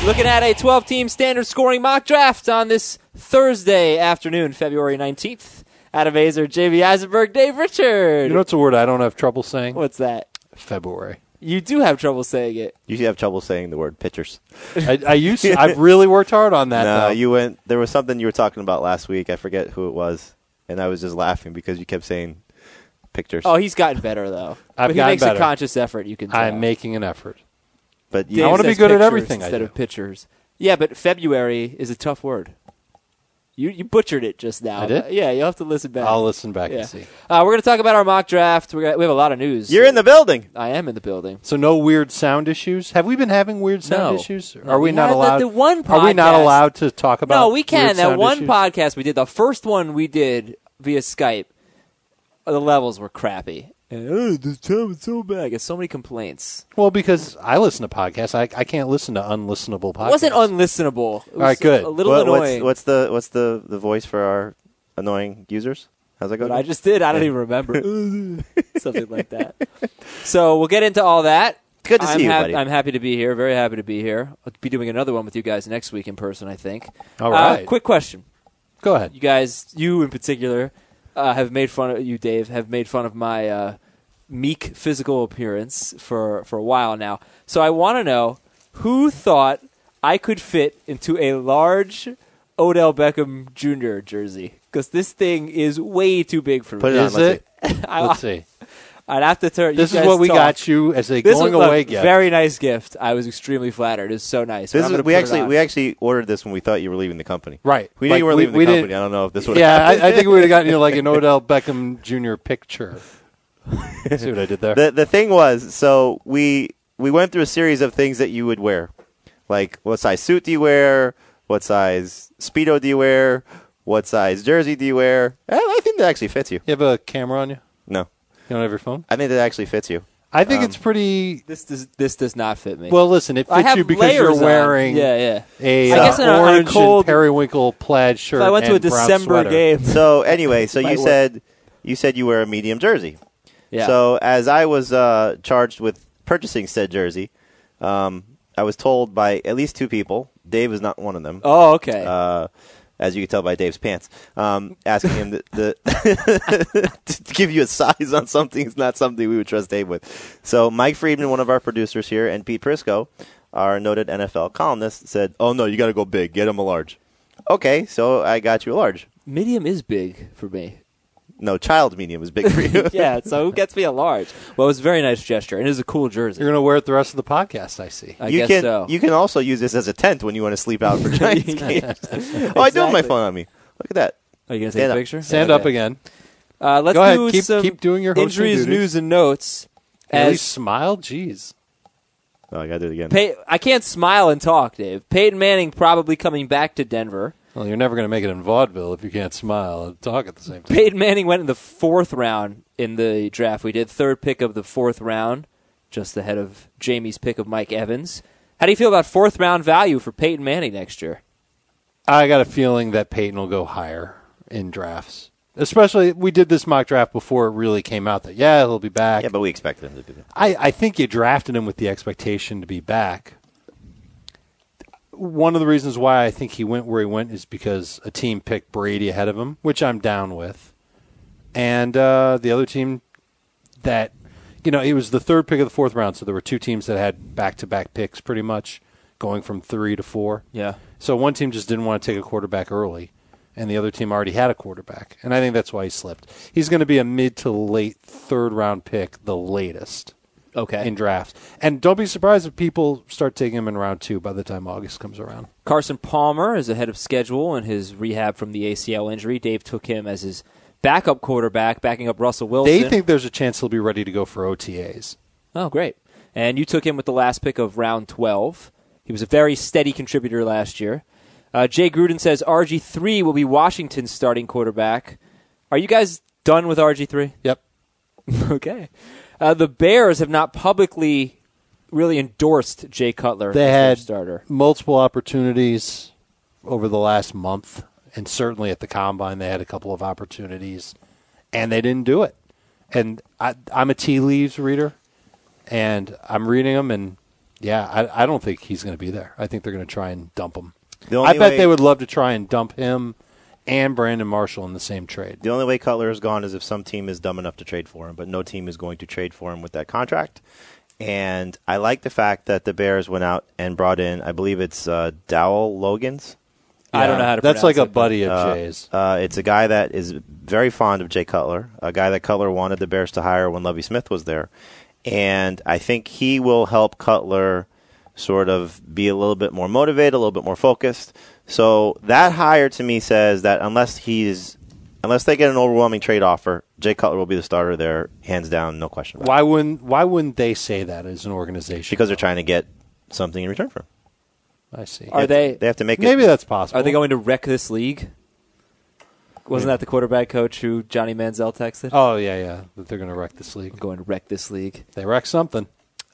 Looking at a 12-team standard scoring mock draft on this Thursday afternoon, February 19th. Adam Azer, JV Eisenberg, Dave Richard. You know what's a word I don't have trouble saying? What's that? February. You do have trouble saying it. You have trouble saying the word pitchers. I've really worked hard on that. No, there was something you were talking about last week. I forget who it was, and I was just laughing because you kept saying pictures. Oh, he's gotten better though. I've he gotten makes better. a conscious effort. You can tell. I'm making an effort. But Dave I want to be says good at pictures everything I instead do. of pitchers. Yeah, but February is a tough word. You butchered it just now. I did? Yeah, you'll have to listen back. I'll listen back Yeah. and see. We're going to talk about our mock draft. We have a lot of news. You're in the building. I am in the building. So no weird sound issues? Have we been having weird sound issues? No, Are we not had allowed? the one Are we not podcast- allowed to talk about? No, we can. weird That sound one issues? podcast we did, the first one we did via Skype, the levels were crappy. And, this time it's so bad. I get so many complaints. Well, because I listen to podcasts, I can't listen to unlistenable podcasts. It wasn't unlistenable. It was All right, good. a little annoying. What's the voice for our annoying users? How's that go? What I just did, I don't even remember. Something like that. So we'll get into all that. Good to see you, buddy. I'm happy to be here. Very happy to be here. I'll be doing another one with you guys next week in person, I think. All right. Quick question. Go ahead. You guys, you in particular, have made fun of you, Dave. Have made fun of my meek physical appearance for a while now. So I want to know who thought I could fit into a large Odell Beckham Jr. jersey, because this thing is way too big for me. Put it on. Is it? I- Let's see. I'd have to turn. This you is guys what we talk. got you as a This going was away a gift. very nice gift. I was extremely flattered. It's so nice. This But I'm is gonna we put it on. actually ordered this when we thought you were leaving the company. Right. We knew Like, you were leaving we the didn't- company. I don't know if this would. Yeah, I think we would have gotten you like an Odell Beckham Jr. picture. See what I did there? The thing was, so we went through a series of things that you would wear, like what size suit do you wear, what size Speedo do you wear, what size jersey do you wear. I think that actually fits you. You have a camera on you? No, You don't have your phone? I think that actually fits you. I think it's pretty. This does not fit me. Well, listen, it I fits have you because you're layers on. wearing Yeah. a I guess on a orange cold- and periwinkle plaid shirt. If I went to a and brown December sweater. game. So anyway, so Might you said you wear a medium jersey. Yeah. So as I was charged with purchasing said jersey, I was told by at least two people. Dave was not one of them. Oh, okay. As you can tell by Dave's pants, asking him to give you a size on something is not something we would trust Dave with. So Mike Friedman, one of our producers here, and Pete Prisco, our noted NFL columnist, said, "Oh no, you got to go big. Get him a large." Okay, so I got you a large. Medium is big for me. No, child medium is big for you. Yeah, so who gets me a large? Well, it was a very nice gesture, and it is a cool jersey. You're going to wear it the rest of the podcast, I see. I you guess can so. you can also use this as a tent when you want to sleep out for Giants games. Oh, I do have my Exactly. phone on me. Look at that. Are you going to take Stand a up. picture? Stand Okay. up again. Let's Go ahead. do some Keep doing your hosting injuries, duties. news, and notes. At As least smile? Jeez. Oh, I got to do it again. I can't smile and talk, Dave. Peyton Manning probably coming back to Denver. Well, you're never going to make it in vaudeville if you can't smile and talk at the same time. Peyton Manning went in the 4th round in the draft. We did 3rd pick of the 4th round, just ahead of Jamie's pick of Mike Evans. How do you feel about 4th round value for Peyton Manning next year? I got a feeling that Peyton will go higher in drafts. Especially, we did this mock draft before it really came out that, yeah, he'll be back. Yeah, but we expected him to do that. I think you drafted him with the expectation to be back. One of the reasons why I think he went where he went is because a team picked Brady ahead of him, which I'm down with. And the other team that, it was the 3rd pick of the 4th round, so there were 2 teams that had back-to-back picks pretty much, going from 3 to 4. Yeah. So one team just didn't want to take a quarterback early, and the other team already had a quarterback. And I think that's why he slipped. He's going to be a mid to late 3rd round pick, the latest. Okay. In drafts. And don't be surprised if people start taking him in round 2 by the time August comes around. Carson Palmer is ahead of schedule in his rehab from the ACL injury. Dave took him as his backup quarterback, backing up Russell Wilson. They think there's a chance he'll be ready to go for OTAs. Oh, great. And you took him with the last pick of round 12. He was a very steady contributor last year. Jay Gruden says RG3 will be Washington's starting quarterback. Are you guys done with RG3? Yep. Okay. The Bears have not publicly really endorsed Jay Cutler They as their had starter. multiple opportunities over the last month, and certainly at the Combine they had a couple of opportunities, and they didn't do it. And I'm a tea leaves reader, and I'm reading them, and Yeah, I don't think he's going to be there. I think they're going to try and dump him. The I only bet way- they would love to try and dump him and Brandon Marshall in the same trade. The only way Cutler is gone is if some team is dumb enough to trade for him, but no team is going to trade for him with that contract. And I like the fact that the Bears went out and brought in, I believe it's Dowell Logans. I don't know how to That's pronounce like a it, but- buddy of Jay's. It's a guy that is very fond of Jay Cutler, a guy that Cutler wanted the Bears to hire when Lovie Smith was there. And I think he will help Cutler sort of be a little bit more motivated, a little bit more focused. So that hire to me says that unless they get an overwhelming trade offer, Jay Cutler will be the starter there, hands down, no question about it. Why wouldn't they say that as an organization? Because they're trying to get something in return for him. I see. Are they They have to make it. Maybe that's possible. Are they going to wreck this league? Wasn't that the quarterback coach who Johnny Manziel texted? Oh, yeah. That they're going to wreck this league. I'm going to wreck this league. They wreck something.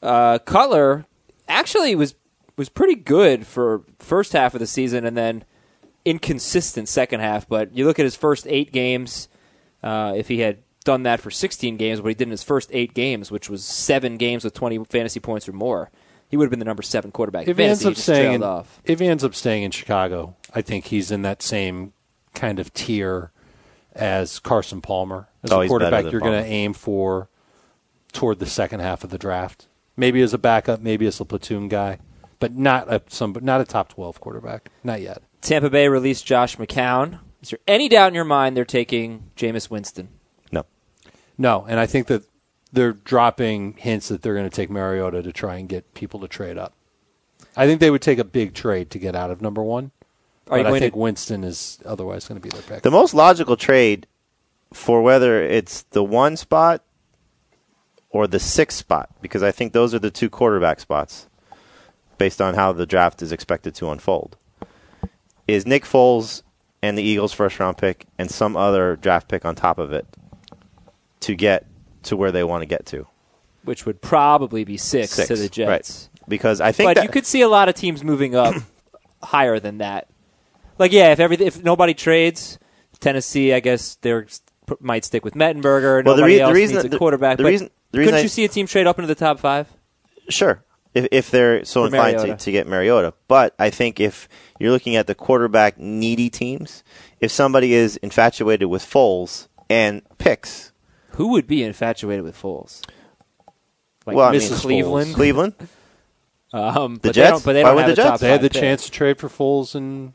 Cutler actually was pretty good for first half of the season and then inconsistent second half. But you look at his first 8 games, if he had done that for 16 games, what he did in his first 8 games, which was 7 games with 20 fantasy points or more, he would have been the number 7 quarterback. If he ends fantasy. up He just trailed staying, off. if he ends up staying in Chicago, I think he's in that same kind of tier as Carson Palmer as Oh, a he's quarterback better than you're going to Palmer. aim for toward the second half of the draft. Maybe as a backup, maybe as a platoon guy, but not a top 12 quarterback. Not yet. Tampa Bay released Josh McCown. Is there any doubt in your mind they're taking Jameis Winston? No, and I think that they're dropping hints that they're going to take Mariota to try and get people to trade up. I think they would take a big trade to get out of number 1. Are you But I going think to Winston is otherwise going to be their pick. The most logical trade for whether it's the 1 spot or the 6 spot, because I think those are the 2 quarterback spots based on how the draft is expected to unfold, is Nick Foles and the Eagles' first-round pick and some other draft pick on top of it to get to where they want to get to. which would probably be 6 to 6, the Jets. right. Because I think But that you could see a lot of teams moving up higher than that. Like, yeah, if nobody trades, Tennessee, I guess they might stick with Mettenberger. Well, Nobody the else reason- needs a quarterback. the but reason couldn't I- you see a team trade up into the top 5? Sure, if they're so For inclined Mariota. to get Mariota. But I think if you're looking at the quarterback needy teams, if somebody is infatuated with Foles and picks, Who would be infatuated with Foles? Like Well, I mean, Mrs. Cleveland. Cleveland, But Jets? They Why don't would have the a top Jets? They had 5 the pick. chance to trade for Foles in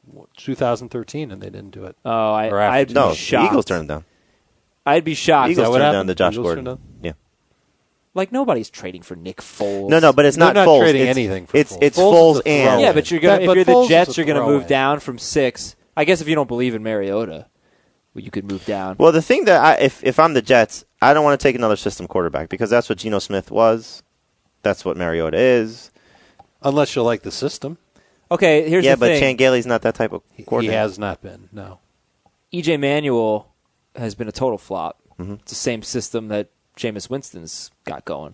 2013, and they didn't do it. Oh, Or after I'd be no, shocked. the Eagles turned him down. I'd be shocked. Eagles what turned happened? down the Josh Eagles Gordon. turned Yeah. Like, nobody's trading for Nick Foles. No, but it's They're not not Foles. trading it's, anything for it's Foles. It's Foles Foles is a and throw-in. Yeah, but you're gonna But if you're the Foles is Jets, a you're gonna throw-in. move down from 6. I guess if you don't believe in Mariota, well, you could move down. Well, the thing that if I'm the Jets, I don't want to take another system quarterback because that's what Geno Smith was. That's what Mariota is. Unless you like the system. Okay, here's Yeah, the but thing. Chan Gailey's not that type of He coordinator. has not been, no. EJ Manuel has been a total flop. Mm-hmm. It's the same system that Jameis Winston's got going.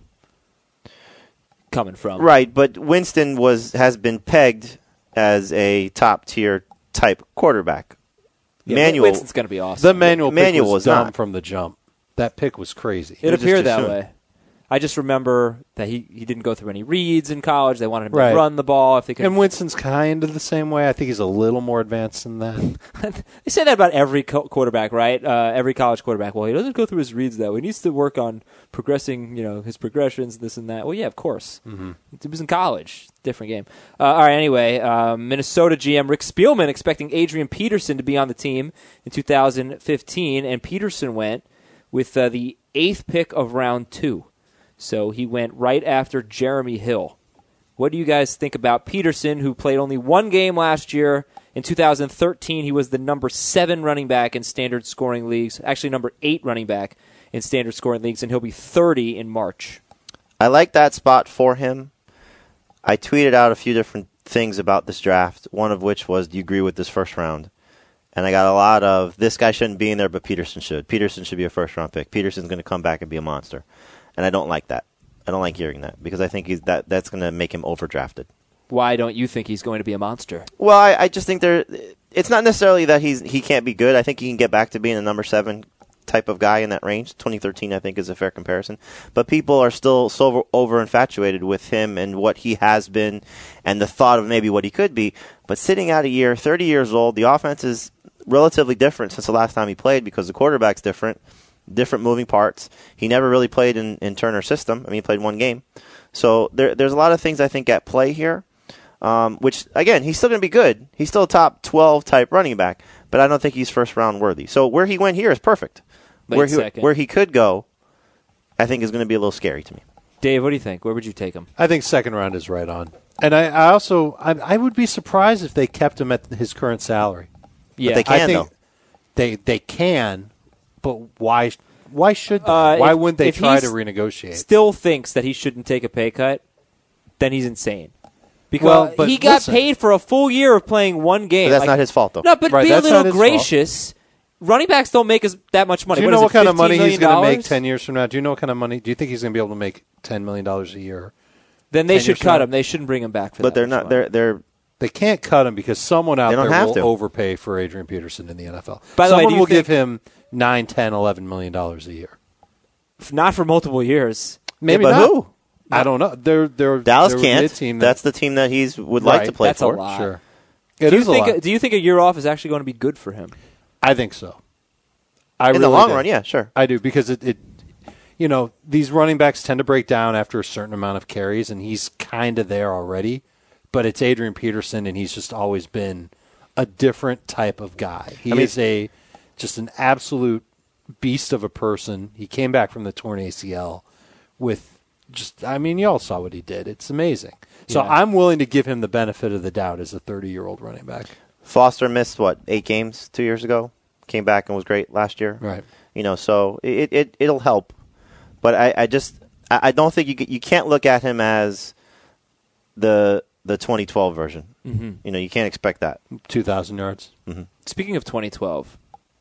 Coming from. Right, but Winston has been pegged as a top tier type quarterback. Yeah, Manuel, Winston's going to be awesome. The manual pick Manuel was was dumb not. from the jump. That pick was crazy. It was appeared just that too soon. way. I just remember that he didn't go through any reads in college. They wanted him Right. to run the ball if they could. And Winston's kind of the same way. I think he's a little more advanced than that. They say that about every quarterback, right? Every college quarterback. Well, he doesn't go through his reads that way. He needs to work on progressing, his progressions, this and that. Well, yeah, of course. Mm-hmm. He was in college. Different game. All right, anyway, Minnesota GM Rick Spielman expecting Adrian Peterson to be on the team in 2015, and Peterson went with the 8th pick of round 2. So he went right after Jeremy Hill. What do you guys think about Peterson, who played only 1 game last year? In 2013, he was the number 7 running back in standard scoring leagues. Actually, number 8 running back in standard scoring leagues, and he'll be 30 in March. I like that spot for him. I tweeted out a few different things about this draft, one of which was, do you agree with this first round? And I got a lot of, this guy shouldn't be in there, but Peterson should. Peterson should be a first-round pick. Peterson's going to come back and be a monster. And I don't like that. I don't like hearing that because I think that's going to make him overdrafted. Why don't you think he's going to be a monster? Well, I just think it's not necessarily that he can't be good. I think he can get back to being a number 7 type of guy in that range. 2013, I think, is a fair comparison. But people are still so over-infatuated with him and what he has been and the thought of maybe what he could be. But sitting out a year, 30 years old, the offense is relatively different since the last time he played because the quarterback's different moving parts. He never really played in Turner's system. I mean, he played one game. So there's a lot of things, I think, at play here, which, again, he's still going to be good. He's still a top 12 type running back, but I don't think he's first-round worthy. So where he went here is perfect. Where he could go, I think, is going to be a little scary to me. Dave, what do you think? Where would you take him? I think second round is right on. And I also would be surprised if they kept him at his current salary. Yeah, but they can, though. They can, but why should they? Why wouldn't they try to renegotiate? Still thinks that he shouldn't take a pay cut, then he's insane. Because he got paid for a full year of playing one game. But that's not his fault, though. No, but be a little gracious. Running backs don't make that much money. Do you know what kind of money he's going to make 10 years from now? Do you know what kind of money? Do you think he's going to be able to make $10 million a year? Then they should cut him. They shouldn't bring him back for that. But they're not. They can't cut him because someone out there will overpay for Adrian Peterson in the NFL. By the way, someone will give him $9, $10, $11 million a year. Not for multiple years. Maybe but not. Who? I don't know. Dallas can't. That's the team that he would like to play that's for. A lot. Sure. Do you think a year off is actually going to be good for him? I think so. In the long run, yeah, sure. I do because it these running backs tend to break down after a certain amount of carries, and he's kind of there already. But it's Adrian Peterson, and he's just always been a different type of guy. He is just an absolute beast of a person. He came back from the torn ACL with you all saw what he did. It's amazing. So I'm willing to give him the benefit of the doubt as a 30-year-old running back. Foster missed, 8 games 2 years ago? Came back and was great last year. Right. So it'll help. But I don't think you can't look at him as the 2012 version. Mm-hmm. You can't expect that. 2,000 yards. Mm-hmm. Speaking of 2012,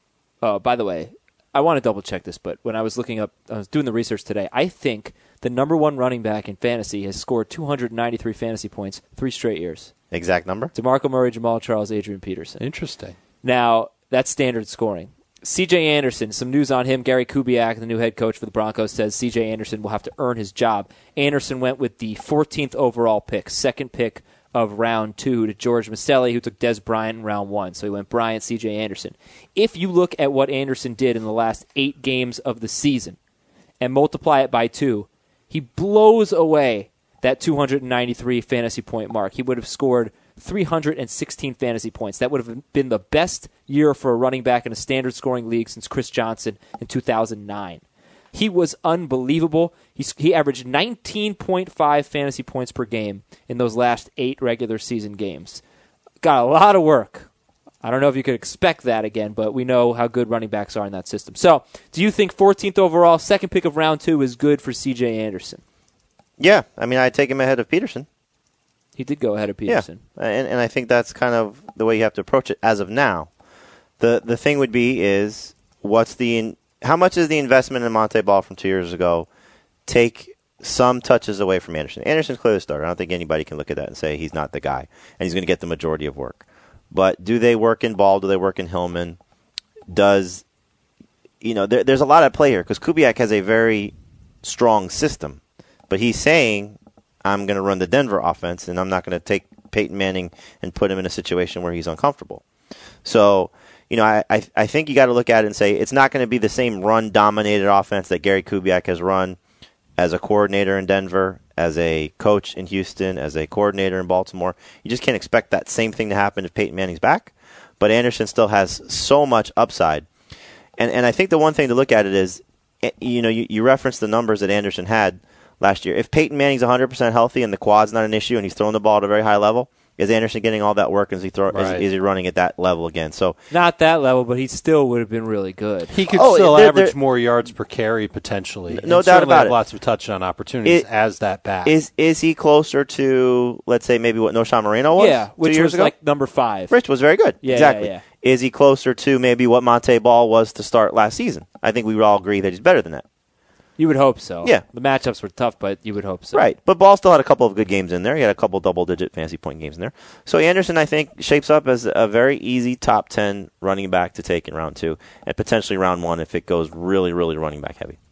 by the way, I want to double check this, but when I was doing the research today, I think the number one running back in fantasy has scored 293 fantasy points 3 straight years. Exact number? DeMarco Murray, Jamal Charles, Adrian Peterson. Interesting. Now, that's standard scoring. C.J. Anderson, some news on him. Gary Kubiak, the new head coach for the Broncos, says C.J. Anderson will have to earn his job. Anderson went with the 14th overall pick, second pick of round 2 to George Maselli, who took Des Bryant in round 1. So he went Bryant, C.J. Anderson. If you look at what Anderson did in the last 8 games of the season and multiply it by 2, he blows away that 293 fantasy point mark. He would have scored 316 fantasy points. That would have been the best year for a running back in a standard scoring league since Chris Johnson in 2009. He was unbelievable. He averaged 19.5 fantasy points per game in those last 8 regular season games. Got a lot of work. I don't know if you could expect that again, but we know how good running backs are in that system. So, do you think 14th overall, second pick of round 2 is good for C.J. Anderson? Yeah. I'd take him ahead of Peterson. He did go ahead of Peterson. Yeah, and I think that's kind of the way you have to approach it as of now. The thing would be is how much is the investment in Monte Ball from 2 years ago take some touches away from Anderson? Anderson's clearly the starter. I don't think anybody can look at that and say he's not the guy, and he's going to get the majority of work. But do they work in Ball? Do they work in Hillman? There's a lot at play here because Kubiak has a very strong system, but he's saying, I'm going to run the Denver offense, and I'm not going to take Peyton Manning and put him in a situation where he's uncomfortable. So, I think you got to look at it and say it's not going to be the same run-dominated offense that Gary Kubiak has run as a coordinator in Denver, as a coach in Houston, as a coordinator in Baltimore. You just can't expect that same thing to happen if Peyton Manning's back. But Anderson still has so much upside. And I think the one thing to look at it is, you referenced the numbers that Anderson had last year. If Peyton Manning's 100% healthy and the quad's not an issue and he's throwing the ball at a very high level, is Anderson getting all that work? Is he running at that level again? So not that level, but he still would have been really good. He could still average more yards per carry potentially. No doubt about it. Lots of touchdown opportunities as that back. Is he closer to, let's say, maybe what Noshawn Moreno was? Yeah, which was ago? Like number 5. Rich was very good. Yeah, exactly. Yeah. Is he closer to maybe what Monte Ball was to start last season? I think we would all agree that he's better than that. You would hope so. Yeah. The matchups were tough, but you would hope so. Right. But Ball still had a couple of good games in there. He had a couple double-digit fantasy point games in there. So Anderson, I think, shapes up as a very easy top 10 running back to take in round 2 and potentially round 1 if it goes really, really running back heavy.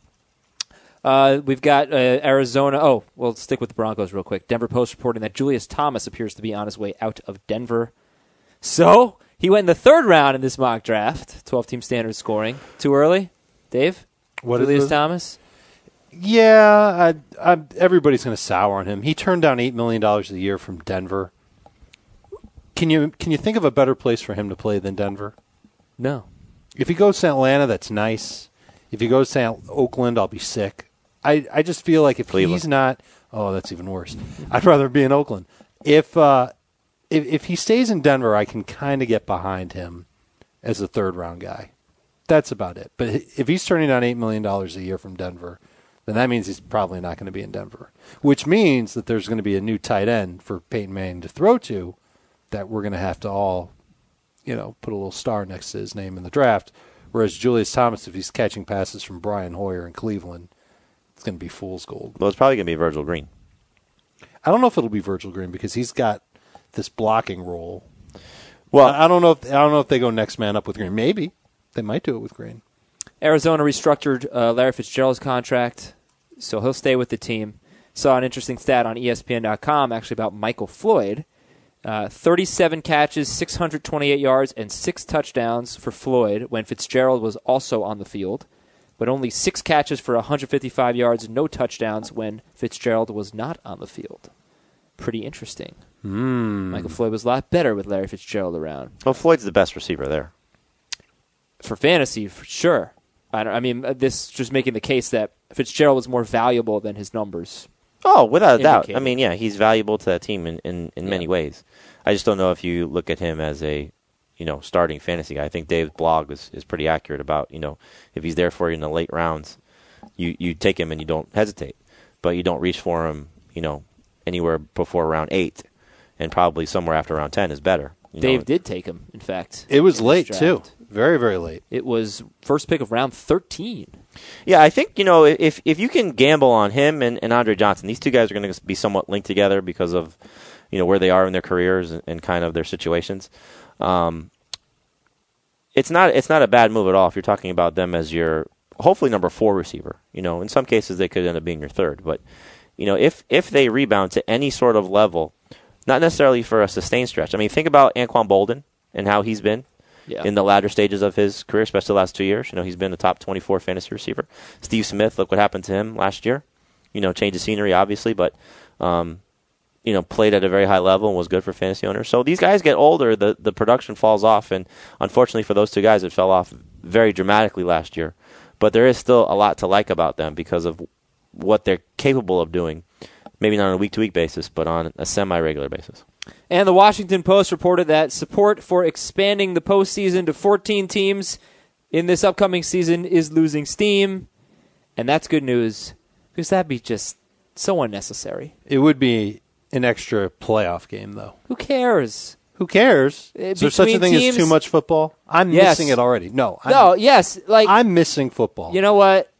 We've got Arizona. Oh, we'll stick with the Broncos real quick. Denver Post reporting that Julius Thomas appears to be on his way out of Denver. So he went in the 3rd round in this mock draft, 12-team standard scoring. Too early, Dave? What Julius is Thomas? Yeah, everybody's going to sour on him. He turned down $8 million a year from Denver. Can you think of a better place for him to play than Denver? No. If he goes to Atlanta, that's nice. If he goes to Oakland, I'll be sick. I just feel like if Cleveland. he's not, oh, that's even worse. I'd rather be in Oakland. If he stays in Denver, I can kind of get behind him as a 3rd-round guy. That's about it. But if he's turning down $8 million a year from Denver, then that means he's probably not going to be in Denver, which means that there's going to be a new tight end for Peyton Manning to throw to that we're going to have to all, put a little star next to his name in the draft. Whereas Julius Thomas, if he's catching passes from Brian Hoyer in Cleveland, it's going to be fool's gold. Well, it's probably going to be Virgil Green. I don't know if it'll be Virgil Green because he's got this blocking role. Well, I don't know if they go next man up with Green. Maybe they might do it with Green. Arizona restructured Larry Fitzgerald's contract, so he'll stay with the team. Saw an interesting stat on ESPN.com actually about Michael Floyd. 37 catches, 628 yards, and 6 touchdowns for Floyd when Fitzgerald was also on the field, but only 6 catches for 155 yards and no touchdowns when Fitzgerald was not on the field. Pretty interesting. Michael Floyd was a lot better with Larry Fitzgerald around. Well, Floyd's the best receiver there. For fantasy, for sure. This just making the case that Fitzgerald was more valuable than his numbers. Oh, without a doubt. Indicated. Yeah, he's valuable to that team in many ways. I just don't know if you look at him as a, starting fantasy guy. I think Dave's blog is pretty accurate about, if he's there for you in the late rounds, you take him and you don't hesitate. But you don't reach for him, anywhere before round 8, and probably somewhere after round 10 is better. Dave did take him, in fact. It was in late, this too. draft. Very, very late. It was first pick of round 13. Yeah, I think, if you can gamble on him and Andre Johnson, these two guys are going to be somewhat linked together because of, where they are in their careers and kind of their situations. It's not a bad move at all if you're talking about them as your hopefully number 4 receiver. In some cases they could end up being your 3rd, but if they rebound to any sort of level, not necessarily for a sustained stretch. I mean, think about Anquan Bolden and how he's been in the latter stages of his career, especially the last 2 years. He's been the top 24 fantasy receiver. Steve Smith, look what happened to him last year. Change of scenery, obviously, but played at a very high level and was good for fantasy owners. So these guys get older, the production falls off, and unfortunately for those two guys, it fell off very dramatically last year. But there is still a lot to like about them because of what they're capable of doing, maybe not on a week-to-week basis, but on a semi-regular basis. And the Washington Post reported that support for expanding the postseason to 14 teams in this upcoming season is losing steam. And that's good news because that'd be just so unnecessary. It would be an extra playoff game, though. Who cares? Who cares? Is there such a thing as too much football? I'm missing it already. I'm missing football. You know what?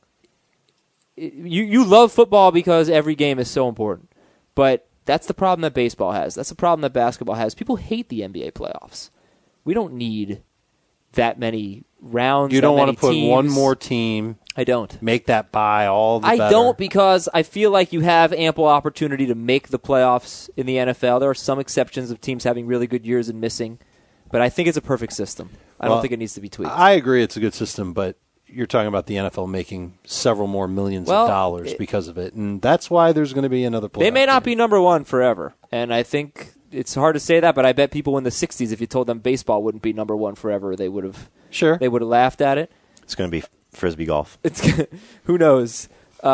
You love football because every game is so important. But that's the problem that baseball has. That's the problem that basketball has. People hate the NBA playoffs. We don't need that many rounds. You don't want to put teams. one more team. I don't. Make that bye all the better. I don't because I feel like you have ample opportunity to make the playoffs in the NFL. There are some exceptions of teams having really good years and missing. But I think it's a perfect system. I don't think it needs to be tweaked. I agree it's a good system, but you're talking about the NFL making several more millions of dollars because of it, and that's why there's going to be another playoff. They may not be number 1 forever, and I think it's hard to say that, but I bet people in the 60s, if you told them baseball wouldn't be number 1 forever, they would have laughed at it. It's going to be Frisbee golf. Who knows?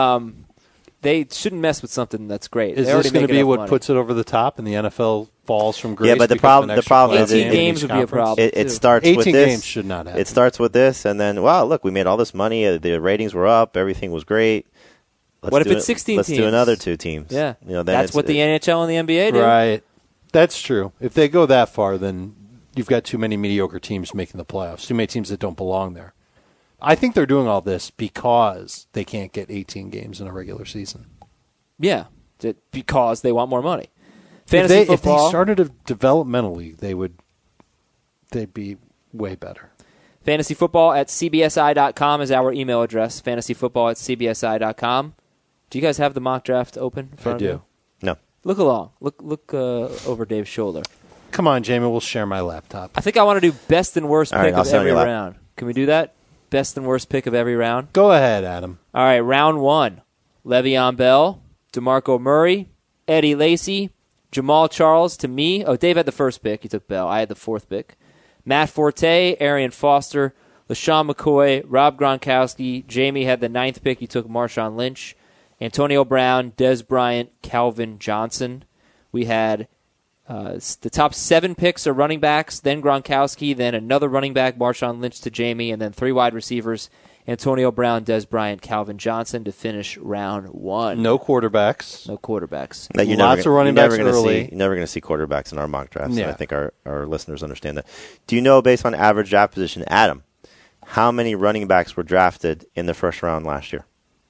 They shouldn't mess with something that's great. Is this going to be what puts it over the top, and the NFL falls from grace? Yeah, but the problem is 18 games would be a problem. It starts 18 with this. games should not happen. It starts with this, and then, wow, look, we made all this money. The ratings were up. Everything was great. What if it's 16 teams? Let's do another 2 teams. Yeah. Then that's what the NHL and the NBA do. Right. That's true. If they go that far, then you've got too many mediocre teams making the playoffs, too many teams that don't belong there. I think they're doing all this because they can't get 18 games in a regular season. Yeah, because they want more money. If Fantasy they football. started a developmental league, they'd be way better. FantasyFootball@cbsi.com is our email address. FantasyFootball@cbsi.com. Do you guys have the mock draft open? in front I of do. you? No. Look along. Look over Dave's shoulder. Come on, Jamie. We'll share my laptop. I think I want to do best and worst All right, pick I'll of sit on every your lap. round. Can we do that? Best and worst pick of every round? Go ahead, Adam. All right, round 1. Le'Veon Bell, DeMarco Murray, Eddie Lacy, Jamal Charles to me. Oh, Dave had the first pick. He took Bell. I had the 4th pick. Matt Forte, Arian Foster, LaShawn McCoy, Rob Gronkowski. Jamie had the 9th pick. He took Marshawn Lynch. Antonio Brown, Des Bryant, Calvin Johnson. We had the top 7 picks are running backs, then Gronkowski, then another running back, Marshawn Lynch to Jamie, and then 3 wide receivers, Antonio Brown, Des Bryant, Calvin Johnson to finish round 1. No quarterbacks. No quarterbacks. No, Lots of running backs early. You're never going to see quarterbacks in our mock drafts. Yeah. And I think our listeners understand that. Do you know, based on average draft position, Adam, how many running backs were drafted in the first round last year?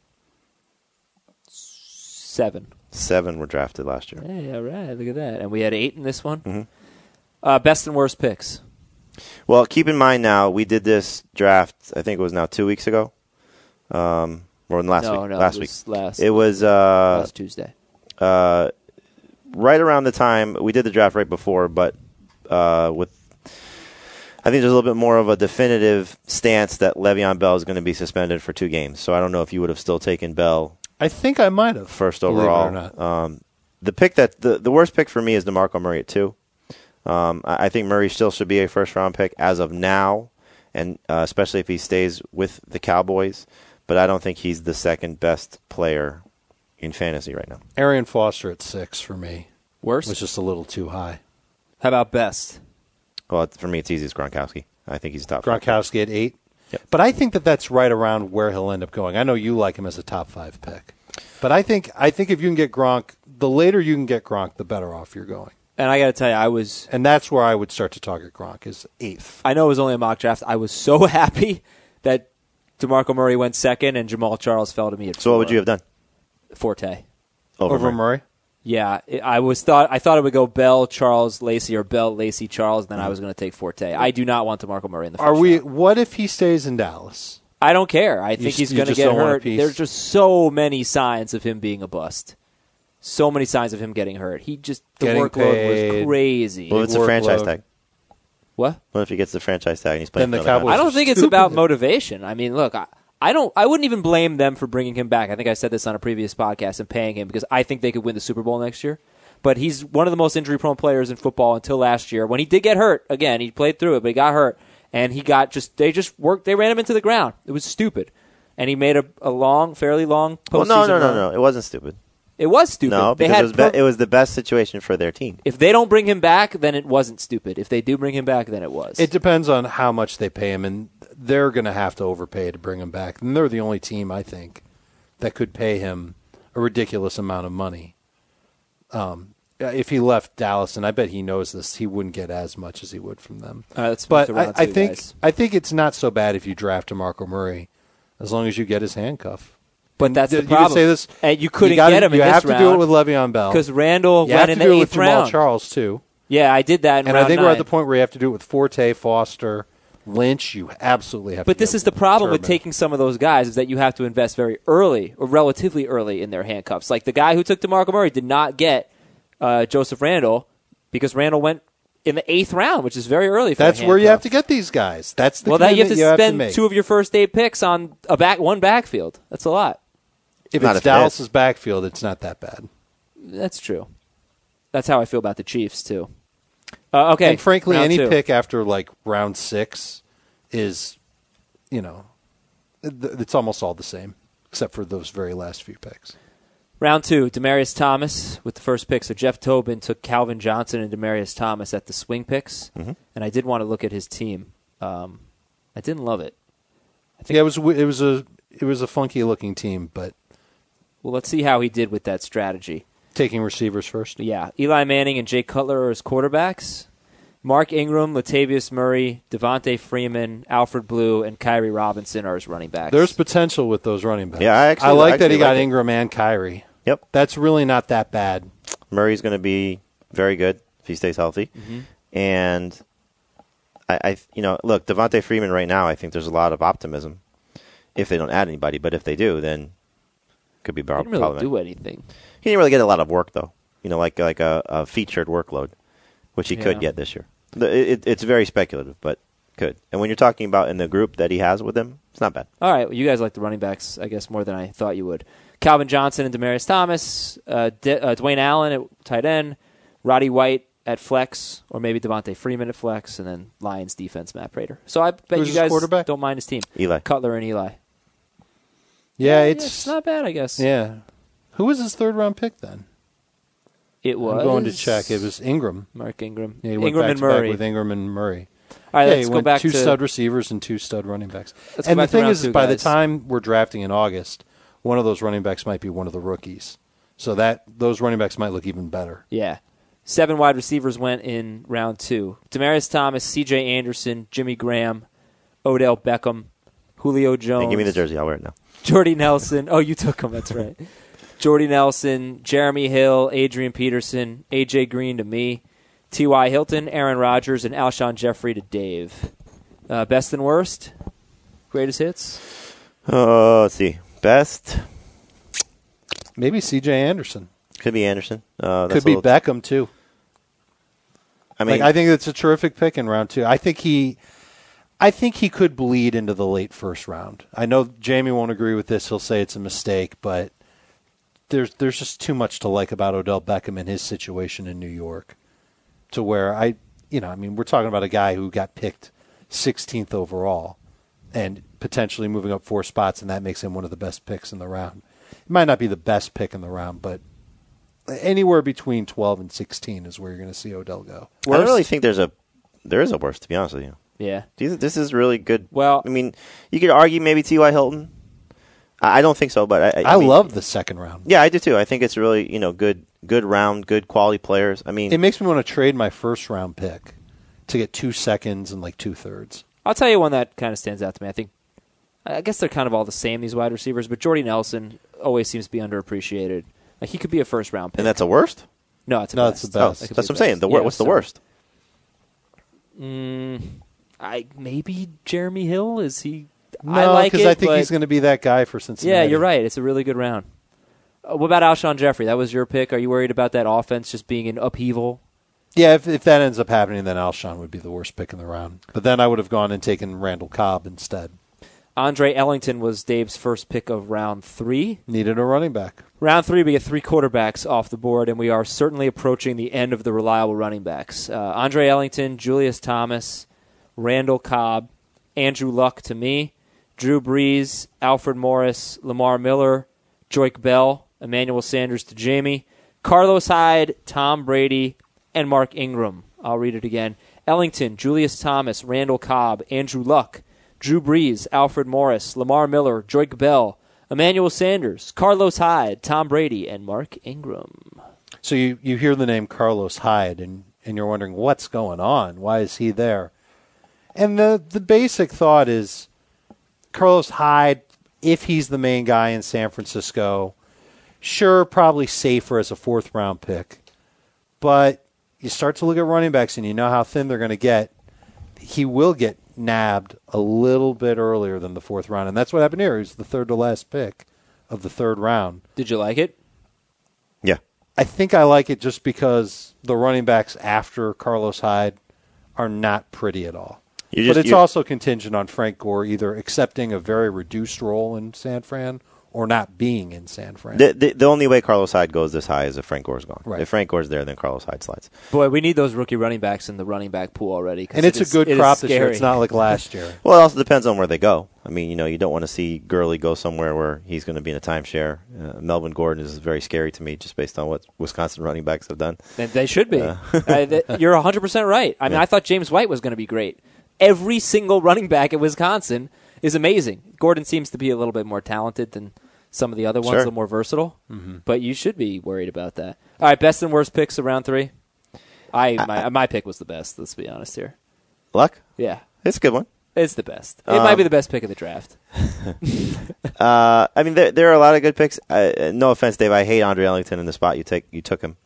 7. 7 were drafted last year. Hey, all right, look at that. And we had 8 in this one. Mm-hmm. Best and worst picks. Well, keep in mind now, we did this draft, I think it was now 2 weeks ago. Or last week. Last week. It was last Tuesday. Right around the time we did the draft right before, but with I think there's a little bit more of a definitive stance that Le'Veon Bell is going to be suspended for 2 games. So I don't know if you would have still taken Bell I think I might have. first believe it overall. or not. The pick that the worst pick for me is DeMarco Murray at 2. I think Murray still should be a first round pick as of now, and especially if he stays with the Cowboys. But I don't think he's the second best player in fantasy right now. Arian Foster at 6 for me Worst? was just a little too high. How about best? Well, for me, it's easy as Gronkowski. I think he's top 5. Gronkowski at 8. Yep. But I think that's right around where he'll end up going. I know you like him as a top 5 pick. But I think if you can get Gronk, the later you can get Gronk, the better off you're going. And I got to tell you, And that's where I would start to target Gronk, is 8th. I know it was only a mock draft. I was so happy that DeMarco Murray went 2nd and Jamal Charles fell to me at 4. So what would you have done? Forte. Over Murray? Yeah, I thought it would go Bell, Charles, Lacy, or Bell, Lacy, Charles. Then I was going to take Forte. I do not want DeMarco Murray in the first round. What if he stays in Dallas? I don't care. I think he's you going to just get don't want a hurt. piece? There's just so many signs of him being a bust. So many signs of him getting hurt. The Getting workload paid. was crazy. What if it's a franchise workload. tag? What? What if he gets the franchise tag and he's playing Then for the another Cowboys- I don't think it's stupid. about motivation. I mean, look, I wouldn't even blame them for bringing him back. I think I said this on a previous podcast and paying him because I think they could win the Super Bowl next year. But he's one of the most injury-prone players in football until last year. When he did get hurt, again, he played through it, but he got hurt, and they ran him into the ground. It was stupid. And he made a fairly long postseason Well, no. run. It wasn't stupid. It was stupid. No, They because had it was the best situation for their team. If they don't bring him back, then it wasn't stupid. If they do bring him back, then it was. It depends on how much they pay him, and they're going to have to overpay to bring him back. And they're the only team, I think, that could pay him a ridiculous amount of money. If he left Dallas, and I bet he knows this, he wouldn't get as much as he would from them. All right, let's But move to round I two, think guys. I think it's not so bad if you draft DeMarco Murray, as long as you get his handcuff. But that's the You problem. could say this, And you couldn't gotta- get him in You this have to round do it with Le'Veon Bell. because Randall You have went to in the do it with 8th Jamal round. Charles, too. Yeah, I did that in And round I think 9. we're at the point where you have to do it with Forte, Foster, Lynch. You absolutely have to But do this it is the problem with Turban. taking some of those guys is that you have to invest very early or relatively early in their handcuffs. Like the guy who took DeMarco Murray did not get Joseph Randall because Randall went in the 8th round, which is very early for That's a where you have to handcuff. get these guys. That's the Well, that you have commitment to you spend make. 2 of your first 8 picks on one backfield. That's a lot. If Not it's if it is. Dallas's backfield, it's not that bad. That's true. That's how I feel about the Chiefs too. Okay, And frankly, round any 2. pick after like round 6 is, it's almost all the same, except for those very last few picks. Round 2, Demaryius Thomas with the first pick. So Jeff Tobin took Calvin Johnson and Demaryius Thomas at the swing picks, and I did want to look at his team. I didn't love it. Yeah, it was a funky looking team, but Well, let's see how he did with that strategy. taking receivers first. Yeah, Eli Manning and Jay Cutler are his quarterbacks. Mark Ingram, Latavius Murray, Devontae Freeman, Alfred Blue, and Kyrie Robinson are his running backs. There's potential with those running backs. Yeah, I like that he got like Ingram and Kyrie. Yep. That's really not that bad. Murray's going to be very good if he stays healthy. Mm-hmm. And look, Devontae Freeman right now, I think there's a lot of optimism if they don't add anybody. But if they do, then it could be He didn't really problematic. do anything. He didn't really get a lot of work, though. Like a featured workload, which he could Yeah. get this year. It's very speculative, but could. And when you're talking about in the group that he has with him, it's not bad. All right, well, you guys like the running backs, I guess, more than I thought you would. Calvin Johnson and Demaryius Thomas, Dwayne Allen at tight end, Roddy White at flex, or maybe Devontae Freeman at flex, and then Lions defense, Matt Prater. So I bet Who's you his guys quarterback? don't mind his team. Eli. Cutler and Eli. Yeah, it's not bad, I guess. Yeah. Who was his third-round pick then? It was. I'm going to check. It was Ingram. Mark Ingram. Yeah, he went Ingram back and to back Murray. with Ingram and Murray. All right, Yeah, let's he go went back two to stud receivers and 2 stud running backs. Let's go And the back to thing round is, two, by the guys. time we're drafting in August, one of those running backs might be one of the rookies. So those running backs might look even better. Yeah. 7 wide receivers went in round 2. Demaryius Thomas, C.J. Anderson, Jimmy Graham, Odell Beckham, Julio Jones. Hey, give me the jersey. I'll wear it now. Jordy Nelson. Oh, you took him. That's right. Jordy Nelson, Jeremy Hill, Adrian Peterson, A.J. Green to me, T.Y. Hilton, Aaron Rodgers, and Alshon Jeffrey to Dave. Best and worst? Greatest hits? Let's see. Best Maybe C.J. Anderson. could be Anderson. Could be Beckham, too. I mean, I think it's a terrific pick in round 2. I think he could bleed into the late first round. I know Jamie won't agree with this. He'll say it's a mistake, but there's just too much to like about Odell Beckham and his situation in New York to where we're talking about a guy who got picked 16th overall and potentially moving up 4 spots, and that makes him one of the best picks in the round. It might not be the best pick in the round, but anywhere between 12 and 16 is where you're going to see Odell go. I don't really think there is a worst, to be honest with you. Yeah. This is really good. Well, I mean, you could argue maybe T.Y. Hilton. I don't think so, but I mean, love the second round. Yeah, I do too. I think it's really good round, good quality players. I mean, It makes me want to trade my first round pick to get 2 seconds and like 2/3. I'll tell you one that kind of stands out to me. I guess they're kind of all the same, these wide receivers, but Jordy Nelson always seems to be underappreciated. Like, he could be a first-round pick. and that's a worst. No, it's a No, best. it's the best. It could That's be what I'm saying. best. What's the so- worst? Maybe Jeremy Hill. Is he? I No, like because it, I think but- he's going to be that guy for Cincinnati. Yeah, you're right. It's a really good round. What about Alshon Jeffrey? That was your pick. Are you worried about that offense just being in upheaval? Yeah, if that ends up happening, then Alshon would be the worst pick in the round. But then I would have gone and taken Randall Cobb instead. Andre Ellington was Dave's first pick of round 3. Needed a running back. Round 3, we get 3 quarterbacks off the board, and we are certainly approaching the end of the reliable running backs. Andre Ellington, Julius Thomas, Randall Cobb, Andrew Luck to me, Drew Brees, Alfred Morris, Lamar Miller, Joique Bell, Emmanuel Sanders to Jamie, Carlos Hyde, Tom Brady, and Mark Ingram. I'll read it again. Ellington, Julius Thomas, Randall Cobb, Andrew Luck, Drew Brees, Alfred Morris, Lamar Miller, Joique Bell, Emmanuel Sanders, Carlos Hyde, Tom Brady, and Mark Ingram. So you hear the name Carlos Hyde, and you're wondering, what's going on? Why is he there? And the basic thought is Carlos Hyde, if he's the main guy in San Francisco, sure, probably safer as a 4th-round pick. But you start to look at running backs, and you know how thin they're going to get. He will get nabbed a little bit earlier than the 4th round, and that's what happened here. He was the 3rd to last pick of the 3rd round. Did you like it? Yeah. I think I like it just because the running backs after Carlos Hyde are not pretty at all. But it's also contingent on Frank Gore either accepting a very reduced role in San Fran or not being in San Fran. The only way Carlos Hyde goes this high is if Frank Gore's gone. Right. If Frank Gore's there, then Carlos Hyde slides. Boy, we need those rookie running backs in the running back pool already. And it's a good crop this year. It's not like last year. Well, it also depends on where they go. I mean, you don't want to see Gurley go somewhere where he's going to be in a timeshare. Melvin Gordon is very scary to me just based on what Wisconsin running backs have done. And they should be. You're 100% right. I mean, I thought James White was going to be great. Every single running back at Wisconsin is amazing. Gordon seems to be a little bit more talented than some of the other ones, a Sure. little more versatile. Mm-hmm. But you should be worried about that. All right, best and worst picks of round 3. My pick was the best. Let's be honest here. Luck? Yeah, It's a good one. it's the best. It might be the best pick of the draft. I mean, there are a lot of good picks. No offense, Dave. I hate Andre Ellington in the spot you took him.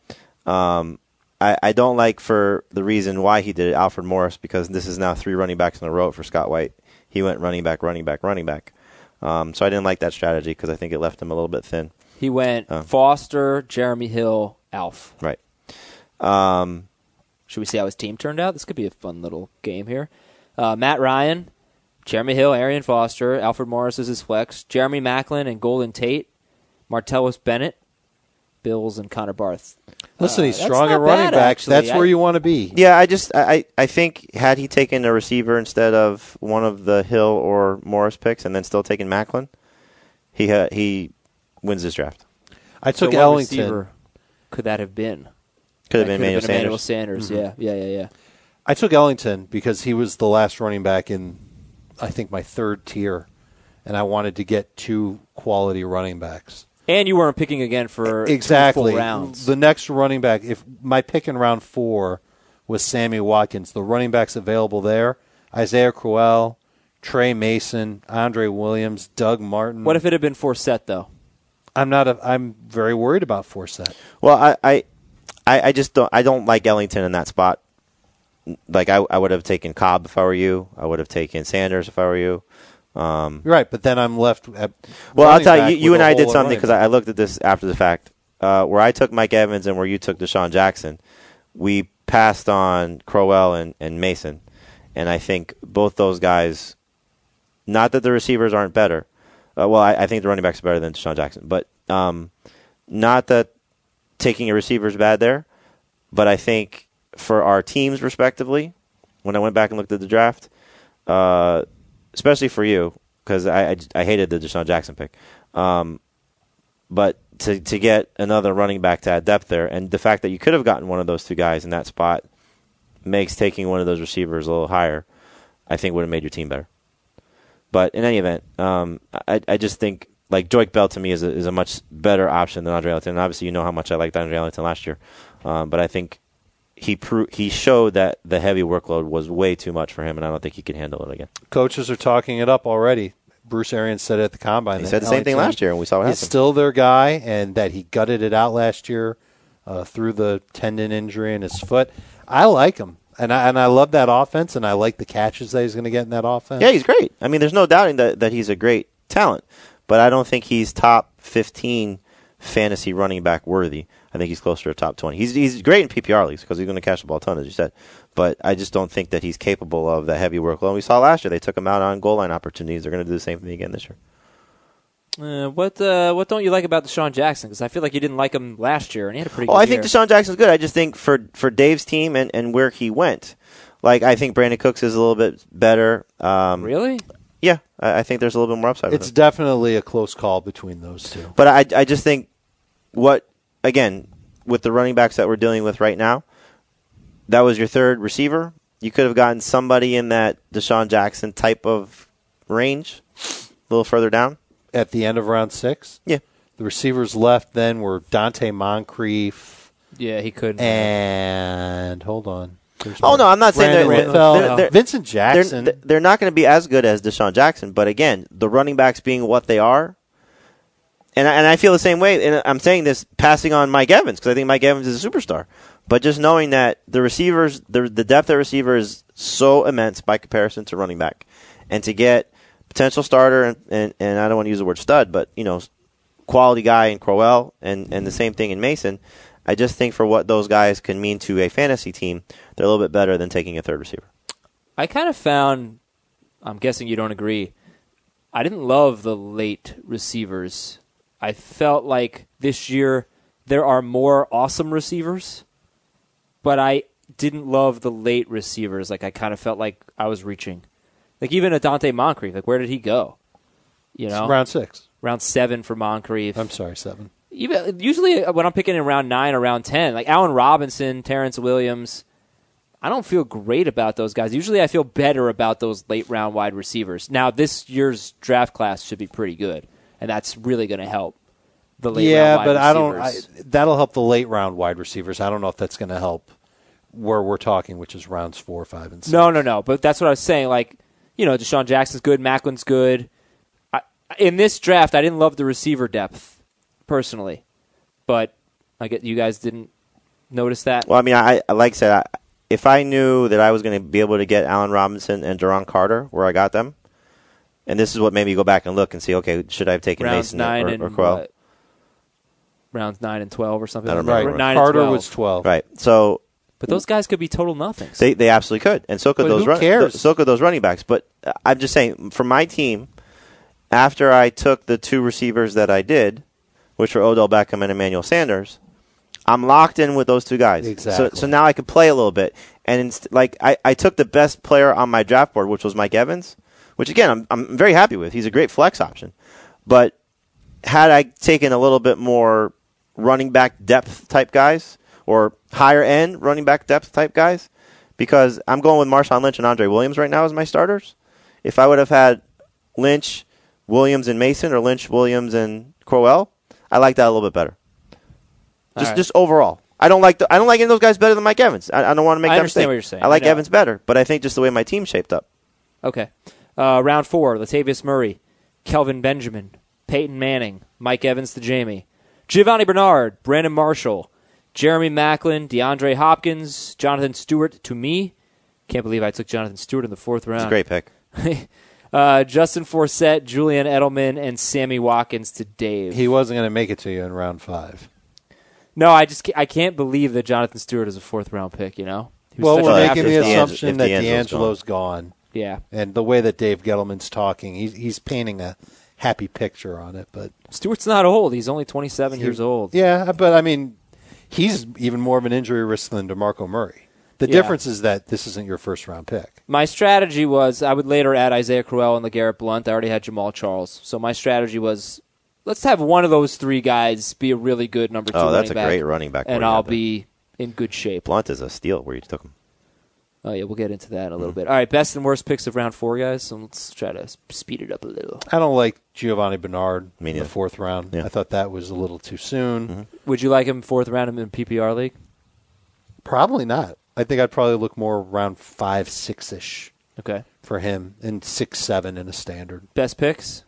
I don't like, for the reason why he did it, Alfred Morris, because this is now 3 running backs in a row for Scott White. He went running back, running back, running back. So I didn't like that strategy because I think it left him a little bit thin. He went Foster, Jeremy Hill, Alf. Right. Should we see how his team turned out? This could be a fun little game here. Matt Ryan, Jeremy Hill, Arian Foster, Alfred Morris is his flex, Jeremy Maclin and Golden Tate, Martellus Bennett, Bills, and Connor Barth. Listen, he's That's strong not at running bad, backs. actually. That's where you want to be. Yeah, I think had he taken a receiver instead of one of the Hill or Morris picks and then still taken Macklin, he wins this draft. I took So what Ellington. receiver could that have been? Could have That been could Emmanuel Sanders. Mm-hmm. Yeah. I took Ellington because he was the last running back in, I think, my 3rd tier, and I wanted to get 2 quality running backs. And you weren't picking again for Exactly. 2 full rounds. The next running back, if my pick in round 4 was Sammy Watkins, the running backs available there, Isaiah Crowell, Trey Mason, Andre Williams, Doug Martin. What if it had been Forsett, though? I'm very worried about Forsett. Well, I just don't like Ellington in that spot. Like I would have taken Cobb if I were you. I would have taken Sanders if I were you. You're right, but then I'm left at Well, I'll tell running you, back you with and a I did hole at something running because back. I looked at this after the fact. Where I took Mike Evans and where you took Deshaun Jackson, we passed on Crowell and Mason. And I think both those guys, not that the receivers aren't better. I think the running backs are better than Deshaun Jackson. But not that taking a receiver is bad there. But I think for our teams, respectively, when I went back and looked at the draft, especially for you, because I hated the Deshaun Jackson pick. But to get another running back to add depth there, and the fact that you could have gotten one of those 2 guys in that spot makes taking one of those receivers a little higher, I think would have made your team better. But in any event, I just think like Joique Bell to me is a much better option than Andre Ellington. And obviously, you know how much I liked Andre Ellington last year, but I think he showed that the heavy workload was way too much for him, and I don't think he can handle it again. Coaches are talking it up already. Bruce Arians said it at the Combine. He said the same thing last year, and we saw what happened. He's still their guy, and that he gutted it out last year through the tendon injury in his foot. I like him, and I love that offense, and I like the catches that he's going to get in that offense. Yeah, he's great. I mean, there's no doubting that he's a great talent, but I don't think he's top 15 fantasy running back worthy. I think he's closer to top 20. He's great in PPR leagues because he's going to catch the ball a ton, as you said. But I just don't think that he's capable of that heavy workload. We saw last year they took him out on goal line opportunities. They're going to do the same thing again this year. What don't you like about Deshaun Jackson? Because I feel like you didn't like him last year, and he had a pretty good I year. think Deshaun Jackson's good. I just think for Dave's team and where he went, like I think Brandon Cooks is a little bit better. Really? Yeah, I think there's a little bit more upside. It's definitely a close call between those 2. But I just think again, with the running backs that we're dealing with right now, that was your 3rd receiver. You could have gotten somebody in that Deshaun Jackson type of range, a little further down. At the end of round 6? Yeah. The receivers left then were Dante Moncrief Yeah, he couldn't. and hold on. No, I'm not saying Randall Vincent Jackson. They're not going to be as good as Deshaun Jackson, but again, the running backs being what they are, and I feel the same way. And I'm saying this passing on Mike Evans because I think Mike Evans is a superstar. But just knowing that the receivers, the depth at receiver is so immense by comparison to running back, and to get potential starter and I don't want to use the word stud, but quality guy in Crowell and the same thing in Mason. I just think for what those guys can mean to a fantasy team, they're a little bit better than taking a 3rd receiver. I kind of found, I'm guessing you don't agree, I didn't love the late receivers. I felt like this year there are more awesome receivers, but I didn't love the late receivers. Like I kind of felt like I was reaching. Like even a Dante Moncrief, like where did he go? Round 6. Round 7 for Moncrief. I'm sorry, 7. Usually when I'm picking in round 9 or round 10, like Allen Robinson, Terrence Williams, I don't feel great about those guys. Usually I feel better about those late round wide receivers. Now this year's draft class should be pretty good, and that's really going to help the late round wide receivers. That'll help the late round wide receivers. I don't know if that's going to help where we're talking, which is rounds 4, 5, and 6. No. But that's what I was saying. Like, Deshaun Jackson's good. Macklin's good. In this draft, I didn't love the receiver depth, personally. But I get you guys didn't notice that. Well, I mean, I like I said, if I knew that I was going to be able to get Allen Robinson and Duron Carter where I got them, and this is what made me go back and look and see, okay, should I have taken rounds Mason or Crowell? Rounds 9 and 12 or something. I don't like that. remember. 9 Carter and 12. was 12. Right. So But those guys could be total nothings. they absolutely could, and so could But those. who cares? So could those running backs. But I'm just saying, for my team, after I took the 2 receivers that I did, which were Odell Beckham and Emmanuel Sanders, I'm locked in with those 2 guys. Exactly. So now I can play a little bit. And I took the best player on my draft board, which was Mike Evans, which again I'm very happy with. He's a great flex option. But had I taken a little bit more running back depth type guys or higher end running back depth type guys, because I'm going with Marshawn Lynch and Andre Williams right now as my starters. If I would have had Lynch, Williams, and Mason, or Lynch, Williams, and Crowell, I like that a little bit better. Just overall. I don't like any of those guys better than Mike Evans. I don't want to make I that understand mistake. what you're saying. I like I know. Evans better, but I think just the way my team's shaped up. Okay. Round 4, Latavius Murray, Kelvin Benjamin, Peyton Manning, Mike Evans to Jamie, Giovanni Bernard, Brandon Marshall, Jeremy Maclin, DeAndre Hopkins, Jonathan Stewart to me. Can't believe I took Jonathan Stewart in the 4th round. It's a great pick. Justin Forsett, Julian Edelman, and Sammy Watkins to Dave. He wasn't going to make it to you in round 5. No, I can't believe that Jonathan Stewart is a 4th round pick, He was Well, such we're an making after- the if assumption that D'Angelo's D'Angelo's gone. Yeah. And the way that Dave Gettleman's talking, he's painting a happy picture on it. But Stewart's not old. He's only 27 years old. yeah, but I mean, he's even more of an injury risk than DeMarco Murray. The Yeah. difference is that this isn't your 1st-round pick. My strategy was I would later add Isaiah Crowell and LeGarrette Blount. I already had Jamal Charles. So my strategy was let's have one of those 3 guys be a really good number 2 Oh, running that's a back, great running back. and I'll be in good shape. Blunt is a steal where you took him. Oh, yeah, we'll get into that in a little bit. All right, best and worst picks of round 4, guys. So let's try to speed it up a little. I don't like Giovanni Bernard Me in the neither. 4th round. Yeah. I thought that was a little too soon. Would you like him 4th round in PPR league? Probably not. I think I'd probably look more around 5, 6-ish Okay. for him, and 6, 7 in a standard. Best picks?